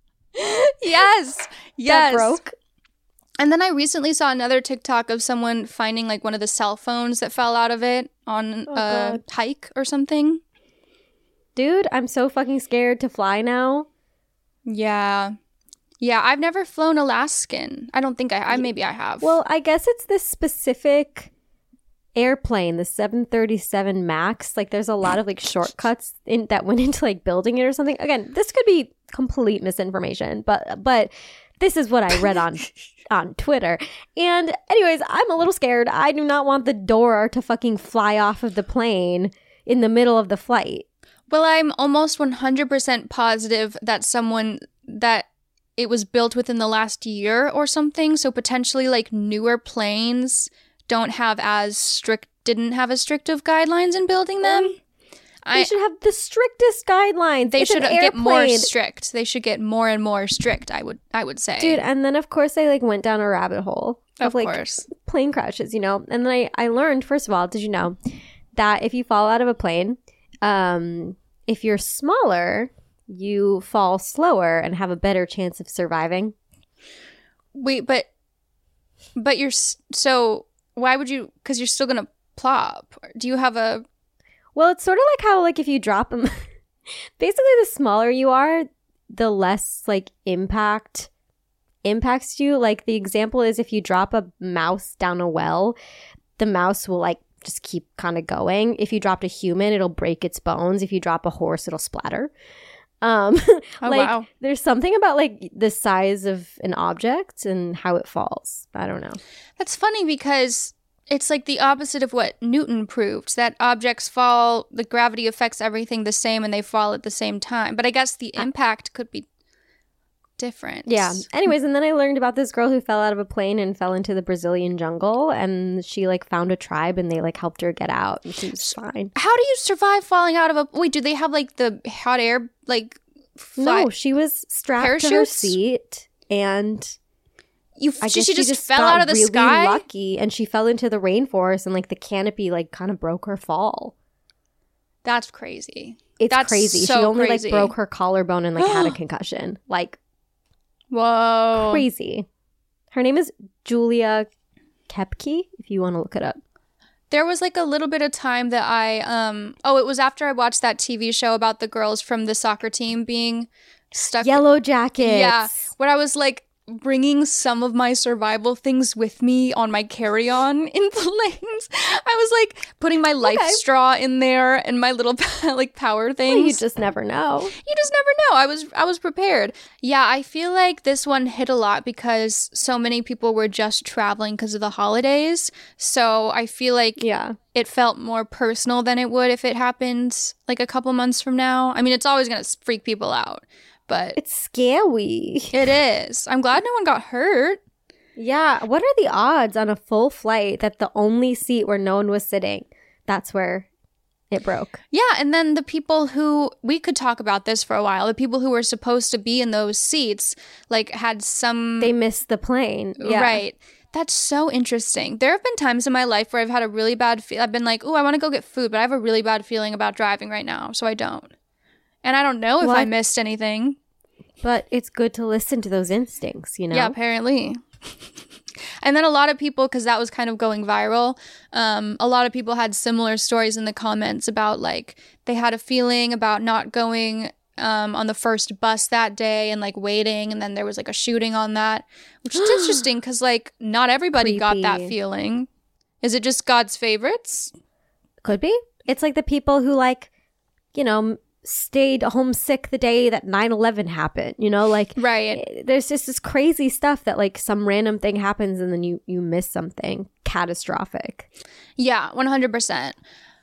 Speaker 3: Yes.
Speaker 2: That broke.
Speaker 3: And then I recently saw another TikTok of someone finding like one of the cell phones that fell out of it on a hike or something.
Speaker 2: Dude, I'm so fucking scared to fly now.
Speaker 3: Yeah. Yeah, I've never flown Alaskan. I don't think maybe I have.
Speaker 2: Well, I guess it's this specific airplane, the 737 MAX. Like, there's a lot of like shortcuts that went into like building it or something. Again, this could be complete misinformation, but this is what I read on Twitter. And anyways, I'm a little scared. I do not want the door to fucking fly off of the plane in the middle of the flight.
Speaker 3: Well, I'm almost 100% positive that it was built within the last year or something. So potentially like newer planes didn't have as strict of guidelines in building them.
Speaker 2: They should have the strictest guidelines.
Speaker 3: They should get more strict. They should get more and more strict, I would say.
Speaker 2: Dude, and then of course they like went down a rabbit hole of like
Speaker 3: course.
Speaker 2: Plane crashes, you know? And then I learned, first of all, did you know that if you fall out of a plane, if you're smaller, you fall slower and have a better chance of surviving?
Speaker 3: Wait, but you're so why would you? Because you're still gonna plop. Do you have a?
Speaker 2: Well, it's sort of like how like if you drop them, basically the smaller you are, the less like impacts you. Like the example is if you drop a mouse down a well, the mouse will like just keep kind of going. If you dropped a human, it'll break its bones. If you drop a horse, it'll splatter. Wow. There's something about like the size of an object and how it falls. I don't know.
Speaker 3: That's funny because it's like the opposite of what Newton proved, that objects fall, the gravity affects everything the same and they fall at the same time. But I guess the impact could be different.
Speaker 2: Yeah. Anyways, and then I learned about this girl who fell out of a plane and fell into the Brazilian jungle, and she like found a tribe and they like helped her get out and she was fine.
Speaker 3: How do you survive falling out of a... Wait, do they have like the hot air like
Speaker 2: No, she was strapped
Speaker 3: parachutes?
Speaker 2: To her seat and
Speaker 3: she just fell out of the sky?
Speaker 2: Lucky, and she fell into the rainforest and like the canopy like kind of broke her fall.
Speaker 3: That's crazy.
Speaker 2: That's crazy.
Speaker 3: So
Speaker 2: she only
Speaker 3: crazy.
Speaker 2: like broke her collarbone and like had a concussion. Like,
Speaker 3: whoa.
Speaker 2: Crazy. Her name is Julia Kepke, if you want to look it up.
Speaker 3: There was like a little bit of time that it was after I watched that TV show about the girls from the soccer team being stuck.
Speaker 2: Yellow Jackets.
Speaker 3: Yeah. When I was like bringing some of my survival things with me on my carry-on in planes. I was like putting my life straw in there and my little like power things.
Speaker 2: Well, you just never know.
Speaker 3: You just never know. I was prepared. Yeah, I feel like this one hit a lot because so many people were just traveling because of the holidays. So I feel like it felt more personal than it would if it happened like a couple months from now. I mean, it's always going to freak people out. But
Speaker 2: it's scary.
Speaker 3: It is. I'm glad no one got hurt.
Speaker 2: Yeah. What are the odds on a full flight that the only seat where no one was sitting, that's where it broke?
Speaker 3: Yeah. And then the people who, we could talk about this for a while, the people who were supposed to be in those seats, like had some...
Speaker 2: They missed the plane. Yeah.
Speaker 3: Right. That's so interesting. There have been times in my life where I've had a really bad I've been like, oh, I want to go get food, but I have a really bad feeling about driving right now, so I don't. And I don't know if I missed anything.
Speaker 2: But it's good to listen to those instincts, you know?
Speaker 3: Yeah, apparently. And then a lot of people, because that was kind of going viral, a lot of people had similar stories in the comments about, like, they had a feeling about not going on the first bus that day and, like, waiting. And then there was, like, a shooting on that, which is interesting because, like, not everybody got that feeling. Is it just God's favorites?
Speaker 2: Could be. It's like the people who, like, you know, stayed homesick the day that 9/11 happened, you know, like
Speaker 3: right.
Speaker 2: There's just this crazy stuff that like some random thing happens and then you miss something catastrophic.
Speaker 3: Yeah, 100%.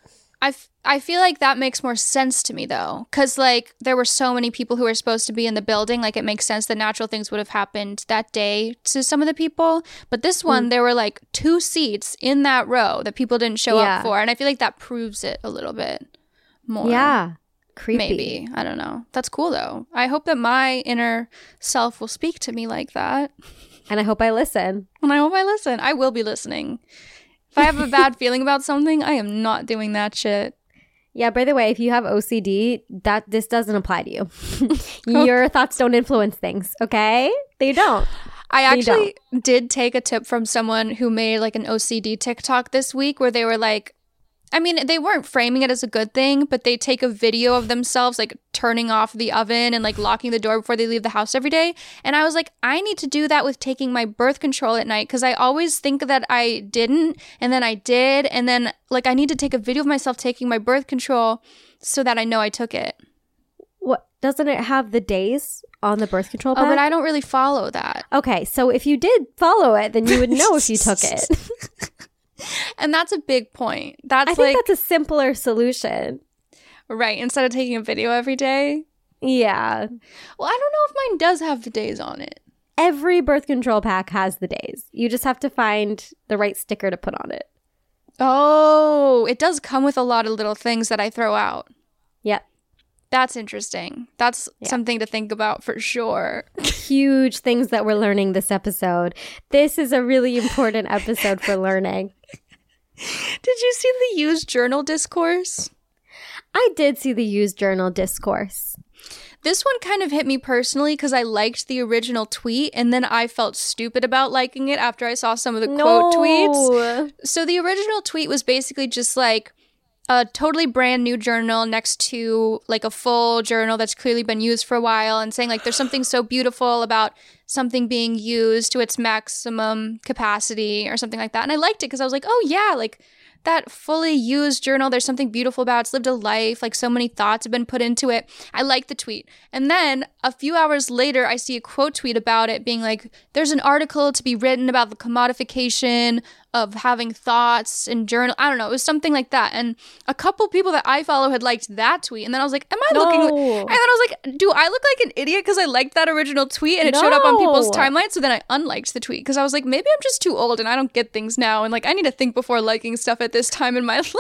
Speaker 3: I feel like that makes more sense to me though, because like there were so many people who were supposed to be in the building. Like it makes sense that natural things would have happened that day to some of the people, but this one there were like 2 seats in that row that people didn't show up for, and I feel like that proves it a little bit more.
Speaker 2: Yeah, creepy.
Speaker 3: Maybe, I don't know. That's cool though. I hope that my inner self will speak to me like that,
Speaker 2: and I hope I listen.
Speaker 3: I will be listening. If I have a bad feeling about something, I am not doing that shit.
Speaker 2: Yeah, by the way, if you have OCD, this doesn't apply to you. Your thoughts don't influence things, okay? They don't.
Speaker 3: I actually did take a tip from someone who made like an OCD TikTok this week where they were like, I mean, they weren't framing it as a good thing, but they take a video of themselves like turning off the oven and like locking the door before they leave the house every day. And I was like, I need to do that with taking my birth control at night, because I always think that I didn't, and then I did, and then like I need to take a video of myself taking my birth control so that I know I took it.
Speaker 2: What, doesn't it have the days on the birth control pack?
Speaker 3: Oh, but I don't really follow that.
Speaker 2: Okay, so if you did follow it, then you would know if you took it.
Speaker 3: And that's a big point.
Speaker 2: I think that's a simpler solution.
Speaker 3: Right, instead of taking a video every day.
Speaker 2: Yeah.
Speaker 3: Well, I don't know if mine does have the days on it.
Speaker 2: Every birth control pack has the days. You just have to find the right sticker to put on it.
Speaker 3: Oh, it does come with a lot of little things that I throw out.
Speaker 2: Yep.
Speaker 3: That's interesting. That's something to think about for sure.
Speaker 2: Huge things that we're learning this episode. This is a really important episode for learning.
Speaker 3: Did you see the used journal discourse?
Speaker 2: I did see the used journal discourse.
Speaker 3: This one kind of hit me personally because I liked the original tweet, and then I felt stupid about liking it after I saw some of the quote tweets. So the original tweet was basically just like a totally brand new journal next to like a full journal that's clearly been used for a while, and saying like there's something so beautiful about something being used to its maximum capacity or something like that. And I liked it because I was like, oh yeah, like that fully used journal, there's something beautiful about it. It's lived a life, like so many thoughts have been put into it. I like the tweet. And then a few hours later, I see a quote tweet about it being like, there's an article to be written about the commodification of having thoughts and journal. I don't know. It was something like that. And a couple people that I follow had liked that tweet. And then I was like, am I looking? And then I was like, do I look like an idiot because I liked that original tweet and it showed up on people's timelines? So then I unliked the tweet because I was like, maybe I'm just too old and I don't get things now. And like, I need to think before liking stuff at this time in my life.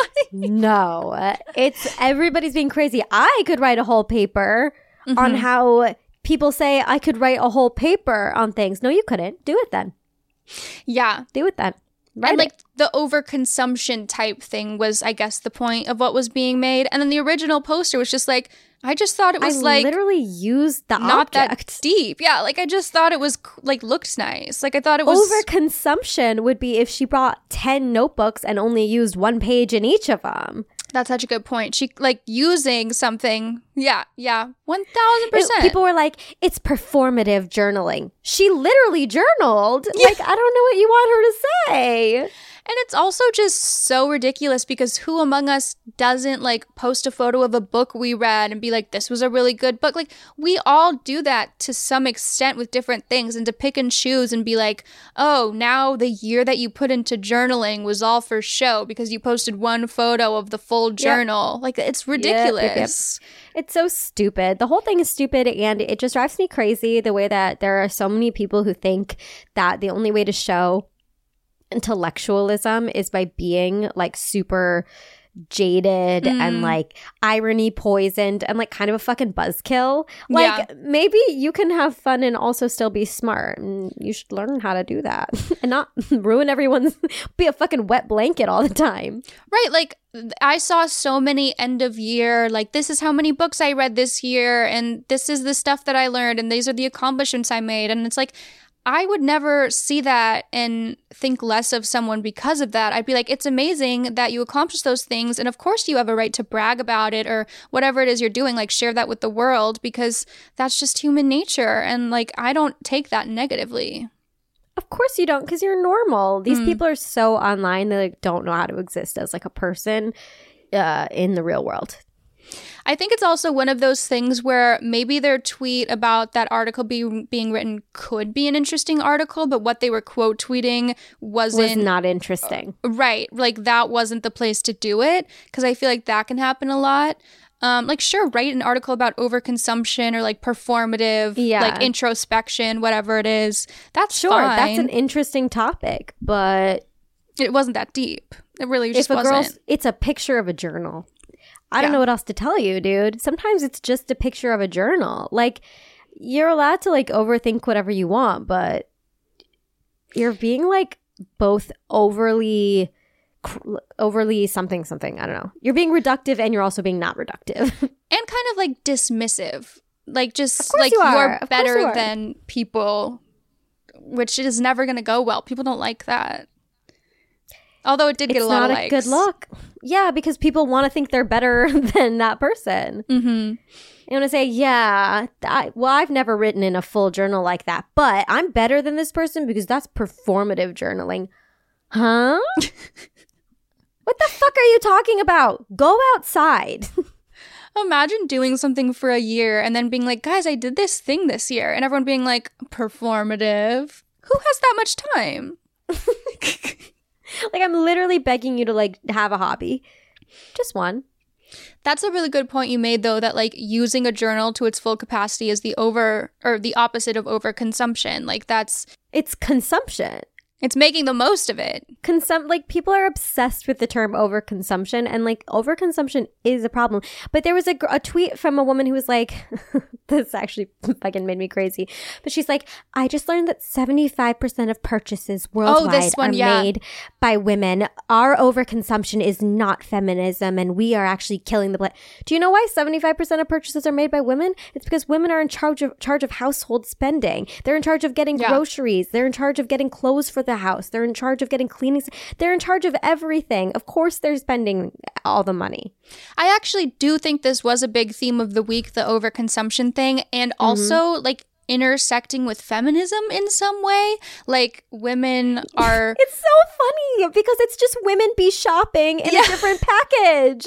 Speaker 2: No, it's everybody's being crazy. I could write a whole paper on how people say I could write a whole paper on things. No, you couldn't. Do it then.
Speaker 3: Yeah.
Speaker 2: Do it then.
Speaker 3: And like the overconsumption type thing was, I guess, the point of what was being made. And then the original poster was just like, I just thought it was like
Speaker 2: literally used the
Speaker 3: not
Speaker 2: object.
Speaker 3: That deep. Yeah, like I just thought it was like looked nice. Like I thought it was
Speaker 2: overconsumption would be if she brought 10 notebooks and only used one page in each of them.
Speaker 3: That's such a good point. She like using something. Yeah, 1000%.
Speaker 2: People were like, it's performative journaling. She literally journaled. Yeah. Like, I don't know what you want her to say.
Speaker 3: And it's also just so ridiculous because who among us doesn't like post a photo of a book we read and be like, this was a really good book? Like we all do that to some extent with different things, and to pick and choose and be like, oh, now the year that you put into journaling was all for show because you posted one photo of the full journal. Yep. Like it's ridiculous.
Speaker 2: Yep. It's so stupid. The whole thing is stupid, and it just drives me crazy the way that there are so many people who think that the only way to show intellectualism is by being like super jaded and like irony poisoned and like kind of a fucking buzzkill. Like maybe you can have fun and also still be smart, and you should learn how to do that and not ruin everyone's be a fucking wet blanket all the time.
Speaker 3: Right. Like I saw so many end of year, like this is how many books I read this year, and this is the stuff that I learned, and these are the accomplishments I made. And it's like, I would never see that and think less of someone because of that. I'd be like, it's amazing that you accomplished those things. And of course you have a right to brag about it or whatever it is you're doing, like share that with the world, because that's just human nature. And like, I don't take that negatively.
Speaker 2: Of course you don't, because you're normal. These people are so online, they like don't know how to exist as like a person in the real world.
Speaker 3: I think it's also one of those things where maybe their tweet about that article being written could be an interesting article, but what they were quote tweeting was
Speaker 2: not interesting.
Speaker 3: Right. Like that wasn't the place to do it, because I feel like that can happen a lot. Like, sure, write an article about overconsumption or like performative, like introspection, whatever it is. That's
Speaker 2: sure,
Speaker 3: fine.
Speaker 2: that's an interesting topic, but
Speaker 3: it wasn't that deep. It really just wasn't.
Speaker 2: It's a picture of a journal. I don't know what else to tell you, dude. Sometimes it's just a picture of a journal. Like, you're allowed to like overthink whatever you want, but you're being like both overly something, I don't know. You're being reductive and you're also being not reductive.
Speaker 3: And kind of like dismissive. Like just like you're better than people, which is never going to go well. People don't like that. Although it did get a lot of likes.
Speaker 2: It's not a good look. Yeah, because people want to think they're better than that person.
Speaker 3: Mm-hmm.
Speaker 2: You want to say, yeah, I've never written in a full journal like that, but I'm better than this person because that's performative journaling. Huh? What the fuck are you talking about? Go outside.
Speaker 3: Imagine doing something for a year and then being like, guys, I did this thing this year. And everyone being like, performative? Who has that much time?
Speaker 2: Like, I'm literally begging you to like have a hobby. Just one.
Speaker 3: That's a really good point you made, though, that like using a journal to its full capacity is the opposite of overconsumption. Like
Speaker 2: it's consumption.
Speaker 3: It's making the most of it.
Speaker 2: Like, people are obsessed with the term overconsumption, and like overconsumption is a problem. But there was a tweet from a woman who was like, this actually fucking made me crazy. But she's like, I just learned that 75% of purchases worldwide are made by women. Our overconsumption is not feminism, and we are actually killing the planet. Do you know why 75% of purchases are made by women? It's because women are in charge of household spending. They're in charge of getting groceries. They're in charge of getting clothes for the house. They're in charge of getting cleaning. They're in charge of everything. Of course they're spending all the money.
Speaker 3: I actually do think this was a big theme of the week, the overconsumption thing, and also like intersecting with feminism in some way. Like, women are
Speaker 2: it's so funny because it's just women be shopping in a different package.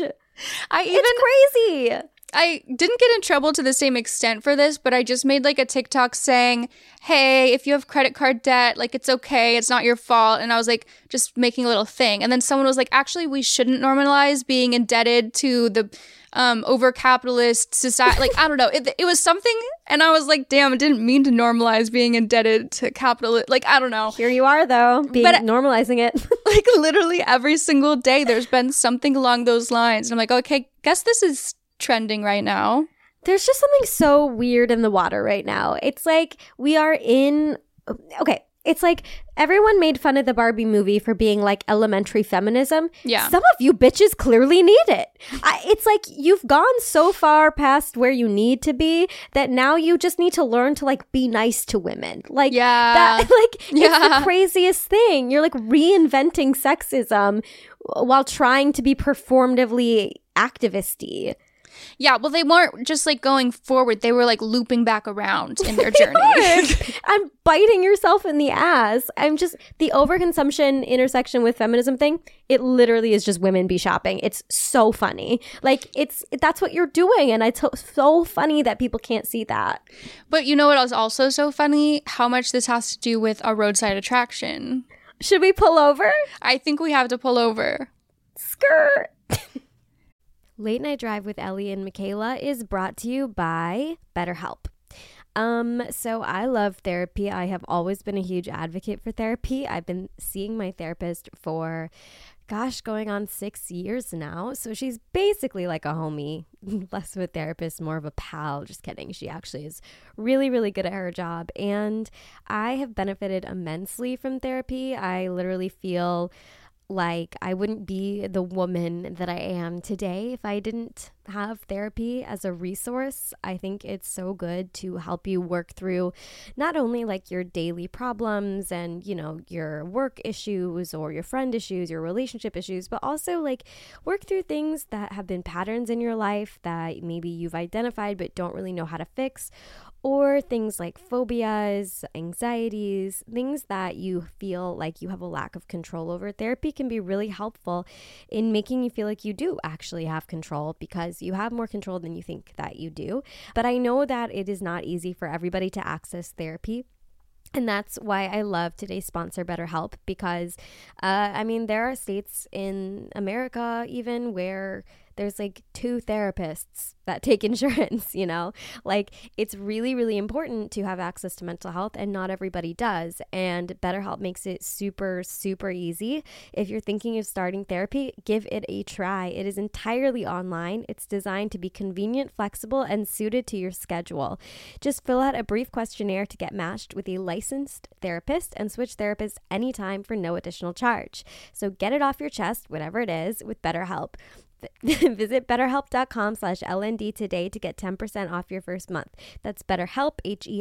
Speaker 2: It's crazy.
Speaker 3: I didn't get in trouble to the same extent for this, but I just made like a TikTok saying, hey, if you have credit card debt, like it's okay, it's not your fault. And I was like just making a little thing. And then someone was like, actually, we shouldn't normalize being indebted to the over-capitalist society. Like, I don't know. It was something, and I was like, damn, I didn't mean to normalize being indebted to capitalist. Like, I don't know.
Speaker 2: Here you are, though, normalizing it.
Speaker 3: Like, literally every single day there's been something along those lines. And I'm like, okay, guess this is trending right now.
Speaker 2: There's just something so weird in the water right now. It's like we are in... Okay, it's like everyone made fun of the Barbie movie for being like elementary feminism.
Speaker 3: Yeah.
Speaker 2: Some of you bitches clearly need it. It's like you've gone so far past where you need to be that now you just need to learn to like be nice to women. Like, it's the craziest thing. You're like reinventing sexism while trying to be performatively activisty.
Speaker 3: Yeah, well, they weren't just like going forward. They were like looping back around in their journey.
Speaker 2: I'm biting yourself in the ass. I'm just, the overconsumption intersection with feminism thing, it literally is just women be shopping. It's so funny. Like, that's what you're doing. And it's so funny that people can't see that.
Speaker 3: But you know what was also so funny? How much this has to do with a roadside attraction.
Speaker 2: Should we pull over?
Speaker 3: I think we have to pull over.
Speaker 2: Skirt. Late Night Drive with Ellie and Michaela is brought to you by BetterHelp. So I love therapy. I have always been a huge advocate for therapy. I've been seeing my therapist for, going on 6 years now. So she's basically like a homie, less of a therapist, more of a pal. Just kidding. She actually is really, really good at her job. And I have benefited immensely from therapy. I literally feel like I wouldn't be the woman that I am today if I didn't have therapy as a resource. I think it's so good to help you work through not only like your daily problems and, you know, your work issues or your friend issues, your relationship issues, but also like work through things that have been patterns in your life that maybe you've identified but don't really know how to fix, or things like phobias, anxieties, things that you feel like you have a lack of control over. Therapy can be really helpful in making you feel like you do actually have control, because you have more control than you think that you do. But I know that it is not easy for everybody to access therapy. And that's why I love today's sponsor, BetterHelp, because, there are states in America even where there's like 2 therapists that take insurance, like it's really, really important to have access to mental health, and not everybody does. And BetterHelp makes it super, super easy. If you're thinking of starting therapy, give it a try. It is entirely online. It's designed to be convenient, flexible, and suited to your schedule. Just fill out a brief questionnaire to get matched with a licensed therapist and switch therapists anytime for no additional charge. So get it off your chest, whatever it is, with BetterHelp. Visit betterhelp.com/LND today to get 10% off your first month. That's BetterHelp,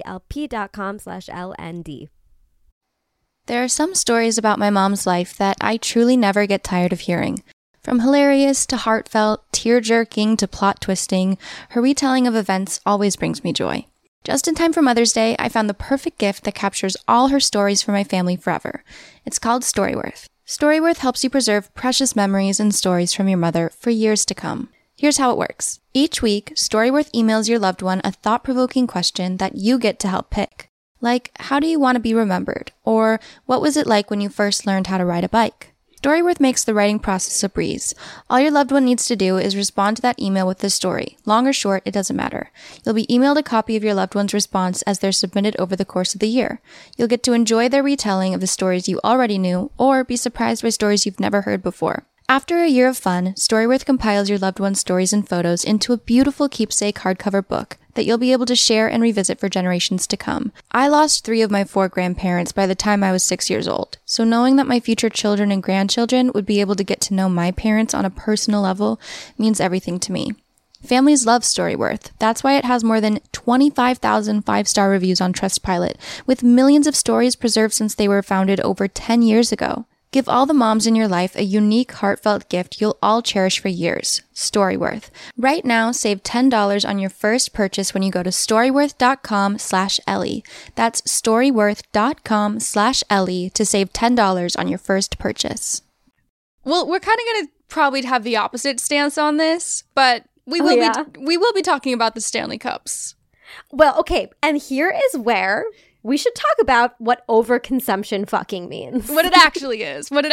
Speaker 2: HELP.com/LND.
Speaker 3: There are some stories about my mom's life that I truly never get tired of hearing. From hilarious to heartfelt, tear-jerking to plot twisting, her retelling of events always brings me joy. Just in time for Mother's Day, I found the perfect gift that captures all her stories for my family forever. It's called Storyworth. Storyworth helps you preserve precious memories and stories from your mother for years to come. Here's how it works. Each week, Storyworth emails your loved one a thought-provoking question that you get to help pick. Like, how do you want to be remembered? Or, what was it like when you first learned how to ride a bike? Storyworth makes the writing process a breeze. All your loved one needs to do is respond to that email with the story. Long or short, it doesn't matter. You'll be emailed a copy of your loved one's response as they're submitted over the course of the year. You'll get to enjoy their retelling of the stories you already knew, or be surprised by stories you've never heard before. After a year of fun, Storyworth compiles your loved one's stories and photos into a beautiful keepsake hardcover book that you'll be able to share and revisit for generations to come. I lost 3 of my 4 grandparents by the time I was 6 years old, so knowing that my future children and grandchildren would be able to get to know my parents on a personal level means everything to me. Families love Storyworth. That's why it has more than 25,000 5-star reviews on Trustpilot, with millions of stories preserved since they were founded over 10 years ago. Give all the moms in your life a unique, heartfelt gift you'll all cherish for years. Storyworth. Right now, save $10 on your first purchase when you go to storyworth.com/Ellie. That's storyworth.com/Ellie to save $10 on your first purchase. Well, we're kind of going to probably have the opposite stance on this, but we will be talking about the Stanley Cups.
Speaker 2: Well, okay, and here is where we should talk about what overconsumption fucking means.
Speaker 3: What it actually is. So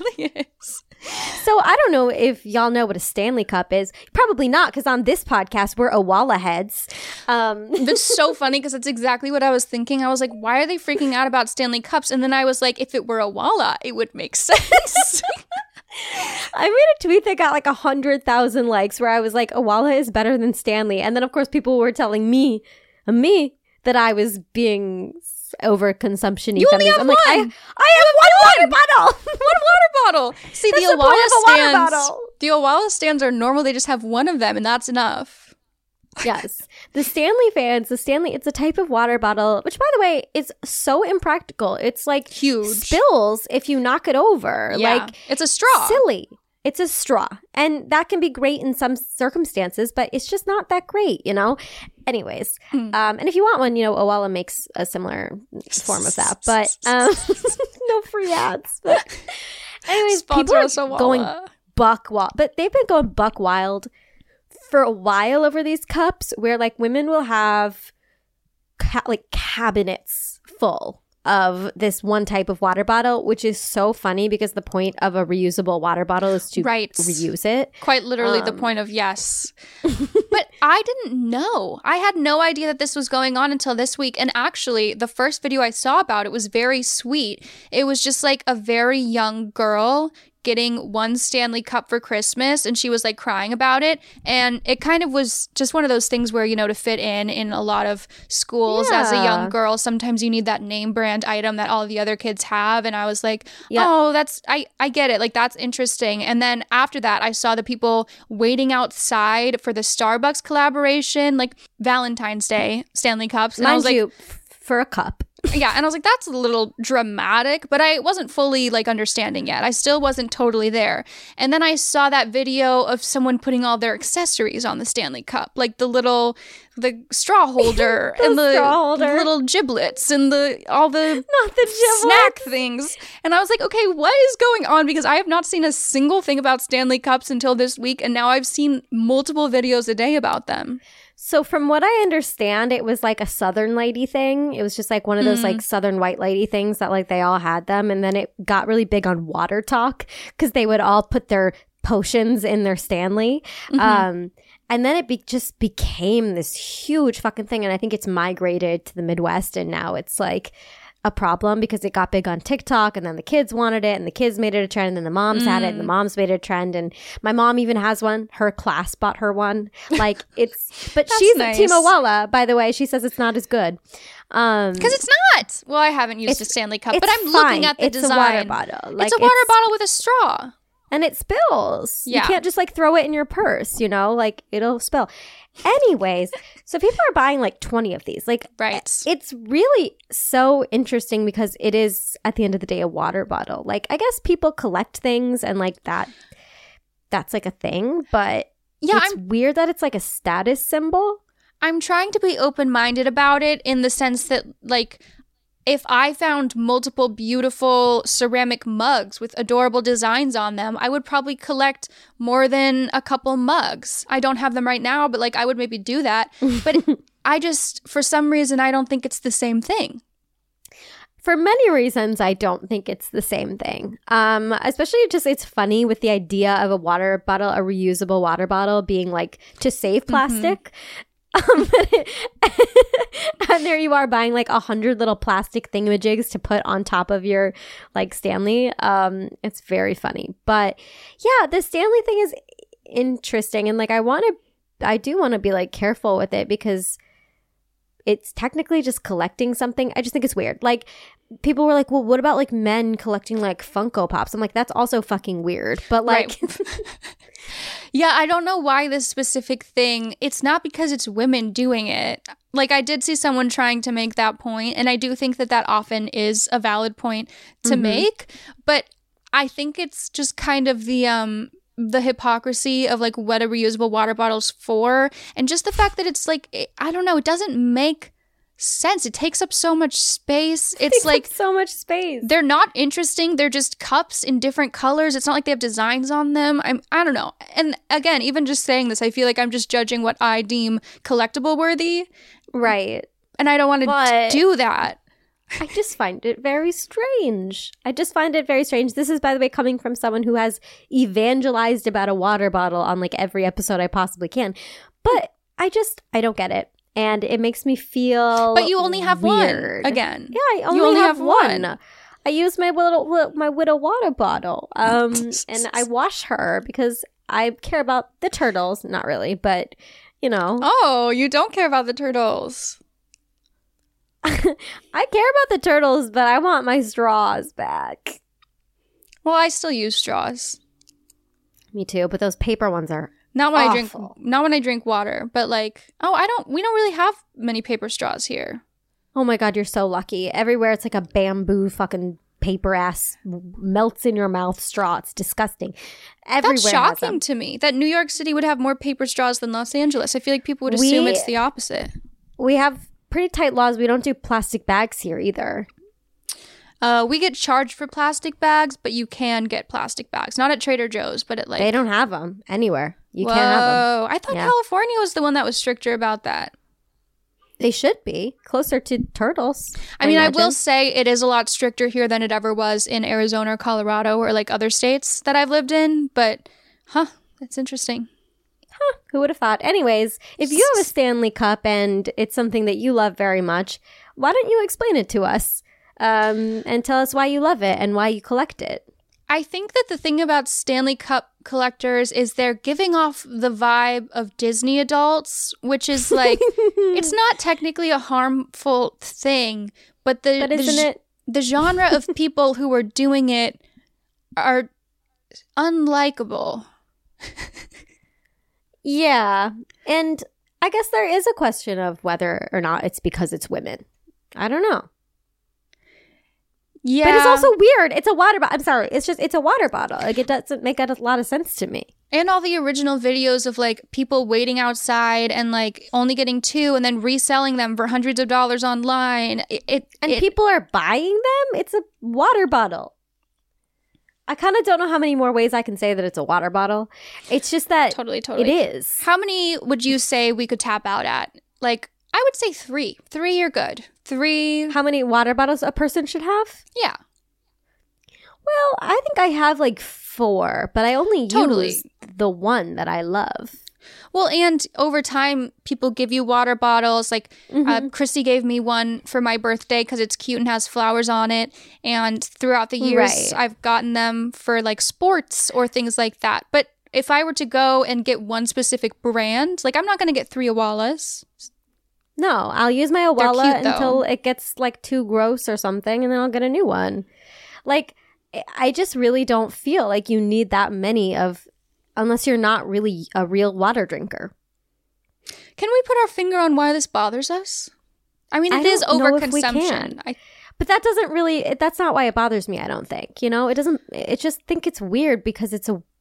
Speaker 2: I don't know if y'all know what a Stanley Cup is. Probably not, because on this podcast, we're Owala heads.
Speaker 3: That's so funny, because it's exactly what I was thinking. I was like, why are they freaking out about Stanley Cups? And then I was like, if it were Owala, it would make sense.
Speaker 2: I made a tweet that got like 100,000 likes where I was like, Owala is better than Stanley. And then, of course, people were telling me that I was being overconsumption-y.
Speaker 3: You only have one.
Speaker 2: Like, I have one water bottle.
Speaker 3: One water bottle. See, the Owala stands are normal. They just have one of them, and that's enough.
Speaker 2: Yes. The Stanley fans, it's a type of water bottle, which, by the way, is so impractical. It's like
Speaker 3: huge.
Speaker 2: Spills if you knock it over.
Speaker 3: Yeah.
Speaker 2: Like,
Speaker 3: it's a straw.
Speaker 2: Silly. It's a straw. And that can be great in some circumstances, but it's just not that great, Anyways, and if you want one, Owala makes a similar form of that. But no free ads. But anyways, people are going buck wild. But they've been going buck wild for a while over these cups, where like women will have cabinets full of this one type of water bottle, which is so funny because the point of a reusable water bottle is to reuse it.
Speaker 3: Quite literally the point of, yes. But I didn't know. I had no idea that this was going on until this week. And actually, the first video I saw about it was very sweet. It was just like a very young girl getting one Stanley Cup for Christmas, and she was like crying about it. And it kind of was just one of those things where, to fit in a lot of schools as a young girl, sometimes you need that name brand item that all of the other kids have. And I was like, oh, I get it. Like, that's interesting. And then after that, I saw the people waiting outside for the Starbucks collaboration, like Valentine's Day Stanley Cups. And I was like,
Speaker 2: for a cup.
Speaker 3: Yeah, and I was like, that's a little dramatic, but I wasn't fully like understanding yet. I still wasn't totally there. And then I saw that video of someone putting all their accessories on the Stanley Cup, like the straw holder and the little giblets and all the snack things. And I was like, okay, what is going on? Because I have not seen a single thing about Stanley Cups until this week, and now I've seen multiple videos a day about them.
Speaker 2: So from what I understand, it was like a Southern lady thing. It was just like one of those like Southern white lady things that like they all had them. And then it got really big on Water Talk because they would all put their potions in their Stanley. And then it just became this huge fucking thing. And I think it's migrated to the Midwest. And now it's like a problem because it got big on TikTok, and then the kids wanted it, and the kids made it a trend, and then the moms had it, and the moms made it a trend, and my mom even has one. Her class bought her one. Like but she's nice. Team Owala, by the way. She says it's not as good.
Speaker 3: Because it's not. Well, I haven't used a Stanley Cup, but I'm looking at the design.
Speaker 2: It's a water bottle.
Speaker 3: Like, it's a water bottle with a straw.
Speaker 2: And it spills.
Speaker 3: Yeah.
Speaker 2: You can't just like throw it in your purse, you know, like it'll spill. Anyways, so people are buying like 20 of these. Like,
Speaker 3: right.
Speaker 2: It's really so interesting because it is at the end of the day a water bottle. Like, I guess people collect things and like that's like a thing, but it's weird that it's like a status symbol.
Speaker 3: I'm trying to be open-minded about it in the sense that like if I found multiple beautiful ceramic mugs with adorable designs on them, I would probably collect more than a couple mugs. I don't have them right now, but like I would maybe do that. But I just, for some reason, I don't think it's the same thing.
Speaker 2: For many reasons, I don't think it's the same thing. Especially it's funny with the idea of a water bottle, a reusable water bottle being like to save plastic. And there you are buying like 100 little plastic thingamajigs to put on top of your like Stanley. It's very funny, but yeah, the Stanley thing is interesting, and like I do want to be like careful with it because it's technically just collecting something. I just think it's weird. Like people were like, well, what about like men collecting like Funko Pops? I'm like, that's also fucking weird. But like,
Speaker 3: right. Yeah, I don't know why this specific thing. It's not because it's women doing it. Like I did see someone trying to make that point, and I do think that often is a valid point to make. But I think it's just kind of the hypocrisy of like what a reusable water bottle's for, and just the fact that it's like I don't know, it doesn't make sense. It takes up so much space. It's like
Speaker 2: so much space.
Speaker 3: They're not interesting. They're just cups in different colors. It's not like they have designs on them. I don't know. And again, even just saying this, I feel like I'm just judging what I deem collectible worthy.
Speaker 2: Right.
Speaker 3: And I don't want to do that.
Speaker 2: I just find it very strange. This is, by the way, coming from someone who has evangelized about a water bottle on like every episode I possibly can. But I don't get it. And it makes me feel
Speaker 3: But you only have
Speaker 2: weird.
Speaker 3: one again.
Speaker 2: Yeah, I only have one. I use my Widow water bottle. And I wash her because I care about the turtles. Not really, but you know.
Speaker 3: Oh, you don't care about the turtles.
Speaker 2: I care about the turtles, but I want my straws back.
Speaker 3: Well, I still use straws.
Speaker 2: Me too, but those paper ones are
Speaker 3: not when
Speaker 2: awful.
Speaker 3: Not when I drink water, but like, we don't really have many paper straws here.
Speaker 2: Oh my God, you're so lucky. Everywhere it's like a bamboo fucking paper ass melts in your mouth straw. It's disgusting. Everywhere.
Speaker 3: That's shocking to me that New York City would have more paper straws than Los Angeles. I feel like people would assume it's the opposite.
Speaker 2: We have pretty tight laws. We don't do plastic bags here either.
Speaker 3: We get charged for plastic bags, but you can get plastic bags. Not at Trader Joe's, but at like...
Speaker 2: They don't have them anywhere. You can't have them.
Speaker 3: I thought California was the one that was stricter about that.
Speaker 2: They should be. Closer to turtles.
Speaker 3: I mean, I will say it is a lot stricter here than it ever was in Arizona or Colorado or like other states that I've lived in. But, that's interesting.
Speaker 2: Who would have thought? Anyways, if you have a Stanley Cup and it's something that you love very much, why don't you explain it to us and tell us why you love it and why you collect it?
Speaker 3: I think that the thing about Stanley Cup collectors is they're giving off the vibe of Disney adults, which is like, it's not technically a harmful thing, but the genre of people who are doing it are unlikable.
Speaker 2: Yeah, and I guess there is a question of whether or not it's because it's women. I don't know.
Speaker 3: Yeah.
Speaker 2: But it's also weird. It's a water bottle. I'm sorry. It's a water bottle. Like, it doesn't make a lot of sense to me.
Speaker 3: And all the original videos of like people waiting outside and like only getting 2 and then reselling them for hundreds of dollars online.
Speaker 2: People are buying them? It's a water bottle. I kind of don't know how many more ways I can say that it's a water bottle. It's just that
Speaker 3: totally.
Speaker 2: It is.
Speaker 3: How many would you say we could tap out at? Like, I would say 3. 3 are good. 3.
Speaker 2: How many water bottles a person should have?
Speaker 3: Yeah.
Speaker 2: Well, I think I have like 4, but I only use the one that I love.
Speaker 3: Well, and over time, people give you water bottles. Like, Chrissy gave me one for my birthday because it's cute and has flowers on it. And throughout the years, I've gotten them for like sports or things like that. But if I were to go and get one specific brand, like, I'm not going to get 3 Awalas.
Speaker 2: No, I'll use my Awala until it gets like too gross or something, and then I'll get a new one. Like, I just really don't feel like you need that many unless you're not really a real water drinker.
Speaker 3: Can we put our finger on why this bothers us? I mean, it is overconsumption.
Speaker 2: But that doesn't really, that's not why it bothers me, I don't think. You know, it doesn't, I just think it's weird because it's a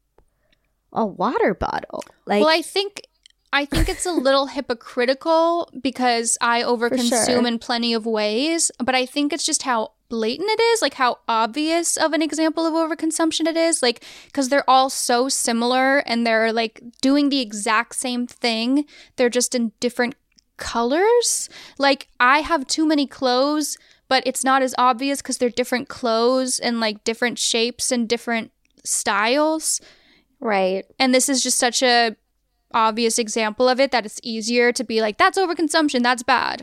Speaker 2: water bottle. Like,
Speaker 3: well, I think it's a little hypocritical because I overconsume in plenty of ways, but I think it's just how blatant it is, like how obvious of an example of overconsumption it is, like, because they're all so similar and they're like doing the exact same thing. They're just in different colors. Like, I have too many clothes, but it's not as obvious because they're different clothes and like different shapes and different styles.
Speaker 2: Right.
Speaker 3: And this is just such a obvious example of it that it's easier to be like, that's overconsumption, that's bad.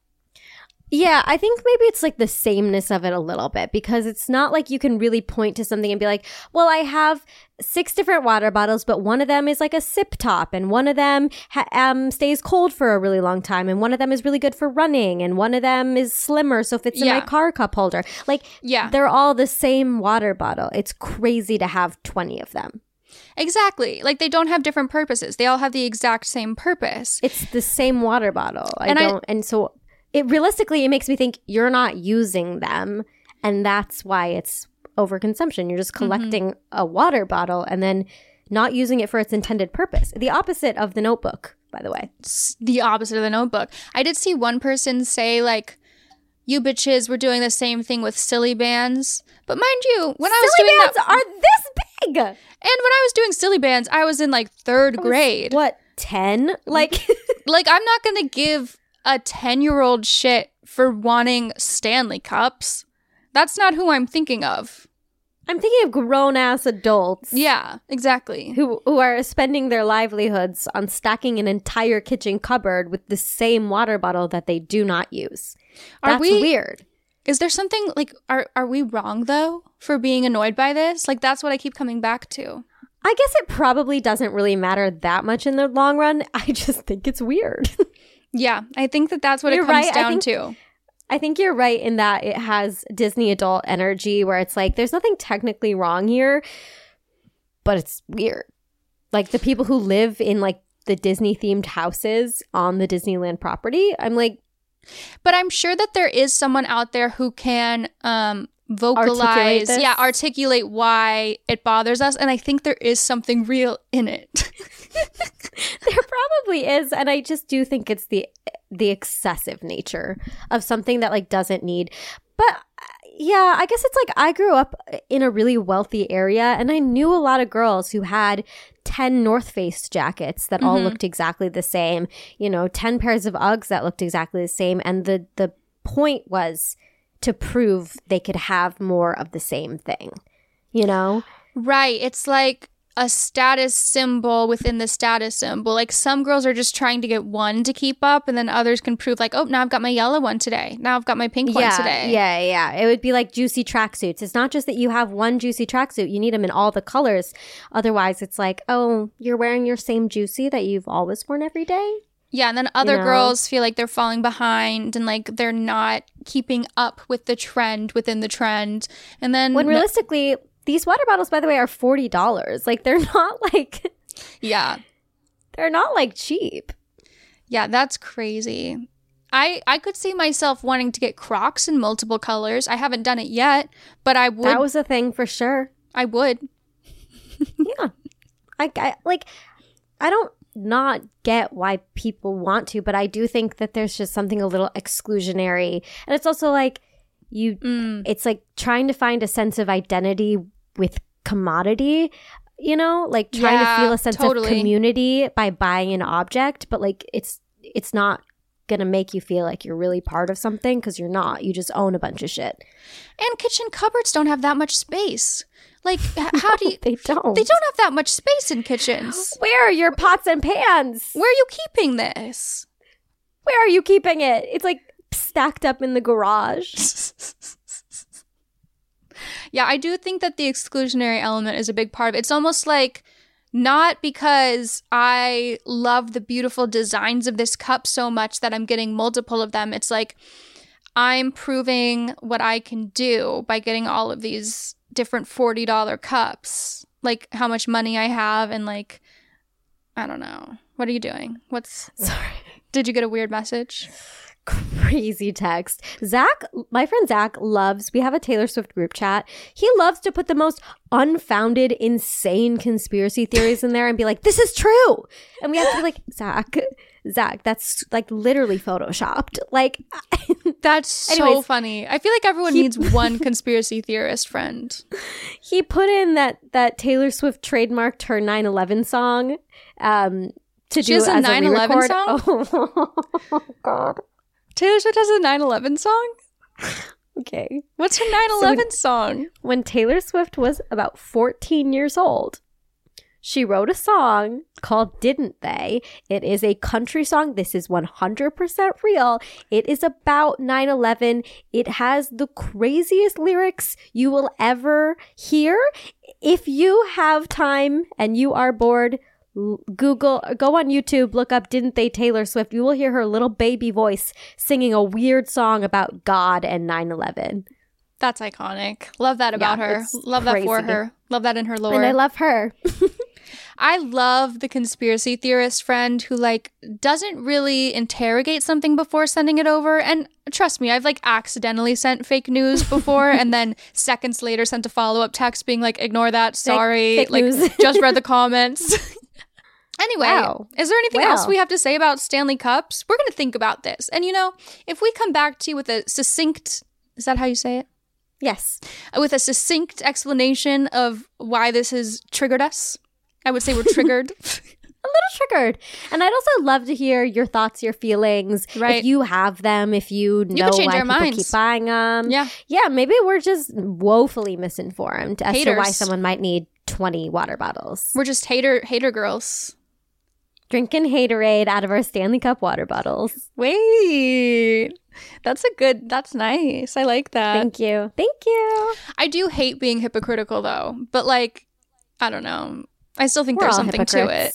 Speaker 2: Yeah, I think maybe it's like the sameness of it a little bit, because it's not like you can really point to something and be like, well, I have 6 different water bottles, but one of them is like a sip top, and one of them stays cold for a really long time, and one of them is really good for running, and one of them is slimmer, so fits in my car cup holder. Like, they're all the same water bottle. It's crazy to have 20 of them.
Speaker 3: Exactly. Like, they don't have different purposes. They all have the exact same purpose.
Speaker 2: It's the same water bottle. So realistically, it makes me think you're not using them, and that's why it's overconsumption. You're just collecting a water bottle and then not using it for its intended purpose. The opposite of the Notebook, by the way.
Speaker 3: It's the opposite of the Notebook. I did see one person say, like, you bitches were doing the same thing with Silly Bands. But mind you, when I was doing
Speaker 2: that... Silly Bands are this big!
Speaker 3: And when I was doing Silly Bands, I was in, like, 3rd grade.
Speaker 2: What, 10? Like...
Speaker 3: Like, I'm not going to give a 10-year-old shit for wanting Stanley Cups. That's not who I'm thinking of.
Speaker 2: I'm thinking of grown-ass adults.
Speaker 3: Yeah, exactly.
Speaker 2: Who are spending their livelihoods on stacking an entire kitchen cupboard with the same water bottle that they do not use. That's weird.
Speaker 3: Is there something, like, are we wrong, though, for being annoyed by this? Like, that's what I keep coming back to.
Speaker 2: I guess it probably doesn't really matter that much in the long run. I just think it's weird.
Speaker 3: Yeah, I think that's what it comes down to.
Speaker 2: I think you're right in that it has Disney adult energy where it's like, there's nothing technically wrong here, but it's weird. Like, the people who live in, like, the Disney-themed houses on the Disneyland property, I'm like...
Speaker 3: But I'm sure that there is someone out there who can articulate why it bothers us, and I think there is something real in it.
Speaker 2: There probably is, and I just do think it's the excessive nature of something that, like, doesn't need. But yeah, I guess it's like I grew up in a really wealthy area, and I knew a lot of girls who had 10 North Face jackets that all looked exactly the same, 10 pairs of Uggs that looked exactly the same, and the point was to prove they could have more of the same thing, Right.
Speaker 3: It's like a status symbol within the status symbol. Like, some girls are just trying to get one to keep up, and then others can prove, like, oh, now I've got my yellow one today. Now I've got my pink one today.
Speaker 2: Yeah. It would be like juicy tracksuits. It's not just that you have one juicy tracksuit. You need them in all the colors. Otherwise, it's like, oh, you're wearing your same juicy that you've always worn every day?
Speaker 3: Yeah, and then other girls feel like they're falling behind and, like, they're not keeping up with the trend within the trend. And then...
Speaker 2: When realistically... These water bottles, by the way, are $40. Like, they're not like...
Speaker 3: Yeah.
Speaker 2: They're not, like, cheap.
Speaker 3: Yeah, that's crazy. I could see myself wanting to get Crocs in multiple colors. I haven't done it yet, but I would.
Speaker 2: That was a thing for sure.
Speaker 3: I would.
Speaker 2: Yeah. I don't not get why people want to, but I do think that there's just something a little exclusionary. And it's also like it's like trying to find a sense of identity with commodity, you know, like trying to feel a sense of community by buying an object, but like it's not gonna make you feel like you're really part of something, because you're not. You just own a bunch of shit.
Speaker 3: And kitchen cupboards don't have that much space. Like, how do you?
Speaker 2: They don't.
Speaker 3: They don't have that much space in kitchens.
Speaker 2: Where are your pots and pans?
Speaker 3: Where are you keeping this?
Speaker 2: Where are you keeping it? It's like stacked up in the garage.
Speaker 3: Yeah, I do think that the exclusionary element is a big part of it. It's almost like, not because I love the beautiful designs of this cup so much that I'm getting multiple of them. It's like I'm proving what I can do by getting all of these different $40 cups. Like how much money I have, and like, I don't know. What are you doing?
Speaker 2: Sorry.
Speaker 3: Did you get a weird message?
Speaker 2: Crazy text. Zach, my friend Zach we have a Taylor Swift group chat. He loves to put the most unfounded, insane conspiracy theories in there and be like, this is true. And we have to be like, Zach, that's like literally photoshopped. Like,
Speaker 3: that's so funny. I feel like everyone needs one conspiracy theorist friend.
Speaker 2: He put in that Taylor Swift trademarked her 9/11 song to
Speaker 3: she
Speaker 2: do
Speaker 3: has a
Speaker 2: as
Speaker 3: 9/11
Speaker 2: song. Oh God.
Speaker 3: Taylor Swift has a 9/11 song?
Speaker 2: Okay.
Speaker 3: What's her 9/11 song?
Speaker 2: When Taylor Swift was about 14 years old, she wrote a song called Didn't They? It is a country song. This is 100% real. It is about 9/11. It has the craziest lyrics you will ever hear. If you have time and you are bored, go on YouTube, look up Didn't They Taylor Swift. You will hear her little baby voice singing a weird song about God and 9/11.
Speaker 3: That's iconic. Love that about her. Love that for her. Love that in her lore.
Speaker 2: And I love her.
Speaker 3: I love the conspiracy theorist friend who like doesn't really interrogate something before sending it over. And trust me, I've like accidentally sent fake news before and then seconds later sent a follow-up text being like, ignore that, sorry,
Speaker 2: fake
Speaker 3: like
Speaker 2: news.
Speaker 3: Just read the comments. Anyway, Is there anything else we have to say about Stanley Cups? We're going to think about this. And, you know, if we come back to you with a succinct, is that how you say it?
Speaker 2: Yes.
Speaker 3: With a succinct explanation of why this has triggered us, I would say we're triggered.
Speaker 2: A little triggered. And I'd also love to hear your thoughts, your feelings. Right. If you have them, if you know why people keep buying them.
Speaker 3: Yeah.
Speaker 2: Yeah, maybe we're just woefully misinformed as to why someone might need 20 water bottles.
Speaker 3: We're just hater girls.
Speaker 2: Drinking haterade out of our Stanley Cup water bottles.
Speaker 3: Wait. That's nice. I like that.
Speaker 2: Thank you.
Speaker 3: I do hate being hypocritical though. But like, I don't know. I still think there's something to it.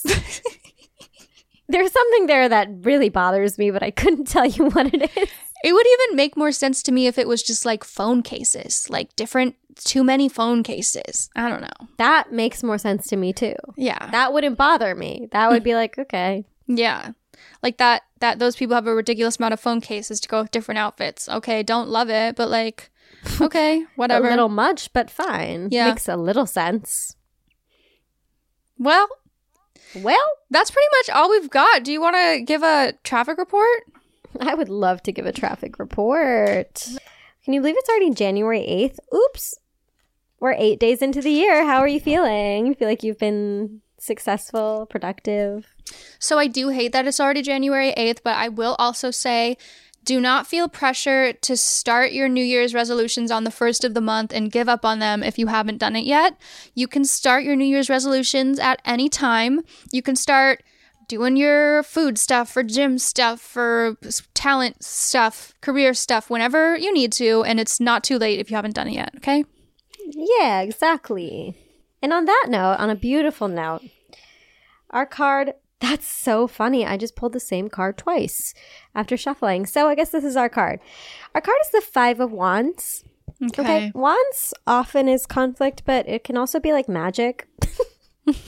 Speaker 2: There's something there that really bothers me, but I couldn't tell you what it is.
Speaker 3: It would even make more sense to me if it was just like phone cases, like too many phone cases. I don't know.
Speaker 2: That makes more sense to me too.
Speaker 3: Yeah.
Speaker 2: That wouldn't bother me. That would be like, okay.
Speaker 3: Yeah. Like that those people have a ridiculous amount of phone cases to go with different outfits. Okay, don't love it, but like, okay, whatever.
Speaker 2: A little much, but fine. Yeah. Makes a little sense.
Speaker 3: Well, that's pretty much all we've got. Do you want to give a traffic report?
Speaker 2: I would love to give a traffic report. Can you believe it's already January 8th? Oops. We're 8 days into the year. How are you feeling? You feel like you've been successful, productive?
Speaker 3: So I do hate that it's already January 8th, but I will also say, do not feel pressure to start your New Year's resolutions on the first of the month and give up on them if you haven't done it yet. You can start your New Year's resolutions at any time. You can start doing your food stuff, for gym stuff, for talent stuff, career stuff, whenever you need to, and it's not too late if you haven't done it yet, okay?
Speaker 2: Yeah, exactly. And on that note, on a beautiful note, our card, that's so funny. I just pulled the same card twice after shuffling. So I guess this is our card. Our card is the Five of Wands. Okay. Wands often is conflict, but it can also be like magic.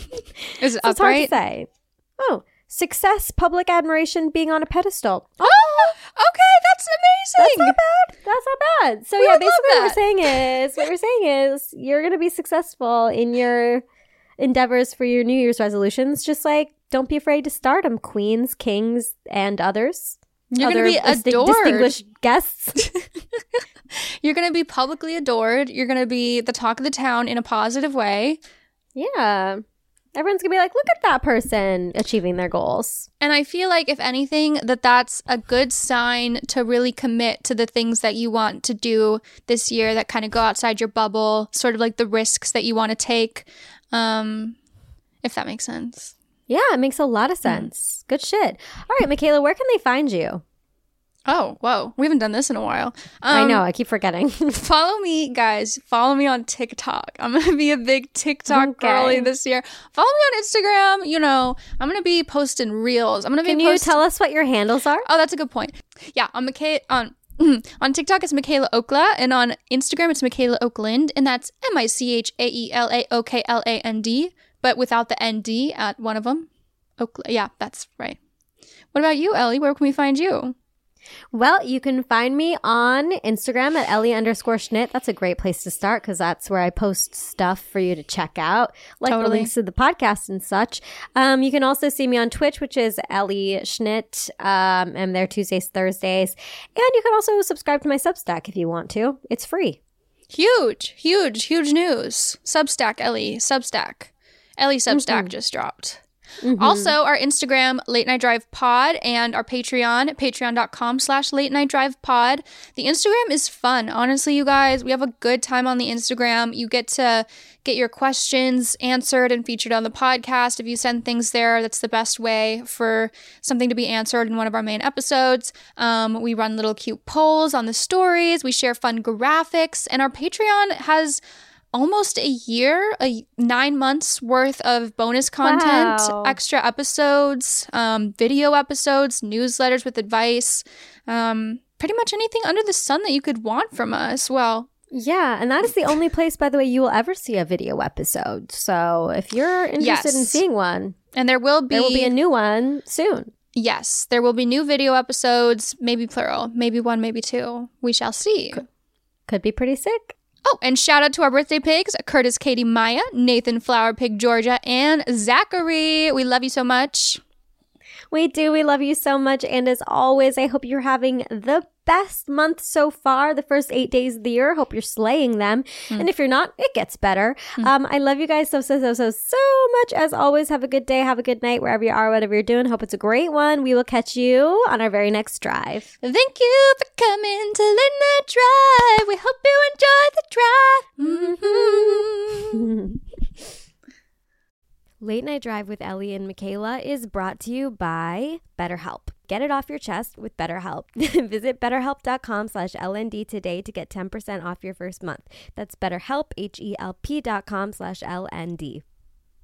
Speaker 3: Is it
Speaker 2: so
Speaker 3: upright?
Speaker 2: It's hard to say. Oh, success, public admiration, being on a pedestal.
Speaker 3: Oh! Okay, that's amazing.
Speaker 2: That's not bad. So yeah, basically what we're saying is you're going to be successful in your endeavors for your New Year's resolutions. Just like, don't be afraid to start them, queens, kings, and others.
Speaker 3: You're going to be adored.
Speaker 2: Distinguished guests.
Speaker 3: You're going to be publicly adored. You're going to be the talk of the town in a positive way.
Speaker 2: Yeah. Everyone's going to be like, look at that person achieving their goals.
Speaker 3: And I feel like, if anything, that's a good sign to really commit to the things that you want to do this year that kind of go outside your bubble, sort of like the risks that you want to take, if that makes sense.
Speaker 2: Yeah, it makes a lot of sense. Good shit. All right, Michaela, where can they find you?
Speaker 3: Oh, whoa. We haven't done this in a while.
Speaker 2: I know. I keep forgetting.
Speaker 3: Follow me, guys. Follow me on TikTok. I'm going to be a big TikTok girly this year. Follow me on Instagram. You know, I'm going to be posting reels.
Speaker 2: Can you tell us what your handles are?
Speaker 3: Oh, that's a good point. Yeah, on TikTok, it's Michaela Okla, and on Instagram, it's Michaela Oakland, and that's MichaelaOkland, but without the ND at one of them. Yeah, that's right. What about you, Ellie? Where can we find you?
Speaker 2: Well, you can find me on Instagram at Ellie_Schnitt. That's a great place to start because that's where I post stuff for you to check out, like the links to the podcast and such. You can also see me on Twitch, which is Ellie Schnitt. I'm there Tuesdays, Thursdays. And you can also subscribe to my Substack if you want to. It's free.
Speaker 3: Huge news. Substack, Ellie. Substack. Ellie Substack just dropped. Mm-hmm. Also, our Instagram, Late Night Drive Pod, and our Patreon, patreon.com/Late Night Drive Pod. The Instagram is fun. Honestly, you guys, we have a good time on the Instagram. You get to get your questions answered and featured on the podcast. If you send things there, that's the best way for something to be answered in one of our main episodes. We run little cute polls on the stories. We share fun graphics, and our Patreon has almost a year, 9 months worth of bonus content, extra episodes, video episodes, newsletters with advice, pretty much anything under the sun that you could want from us. Well,
Speaker 2: yeah, and that is the only place, by the way, you will ever see a video episode. So if you're interested in seeing one,
Speaker 3: and there will be
Speaker 2: a new one soon.
Speaker 3: Yes, there will be new video episodes, maybe plural, maybe one, maybe two. We shall see.
Speaker 2: Could be pretty sick.
Speaker 3: Oh, and shout out to our birthday pigs, Curtis, Katie, Maya, Nathan, Flower Pig, Georgia, and Zachary. We love you so much.
Speaker 2: We do. We love you so much. And as always, I hope you're having the best month so far, the first 8 days of the year. Hope you're slaying them. And if you're not, it gets better. I love you guys so much. As always, have a good day. Have a good night wherever you are, whatever you're doing. Hope it's a great one. We will catch you on our very next drive.
Speaker 3: Thank you for coming to Late Night Drive. We hope you enjoy the drive.
Speaker 2: Late Night Drive with Ellie and Michaela is brought to you by BetterHelp. Get it off your chest with BetterHelp. Visit BetterHelp.com/LND today to get 10% off your first month. That's BetterHelp, HELP.com/LND.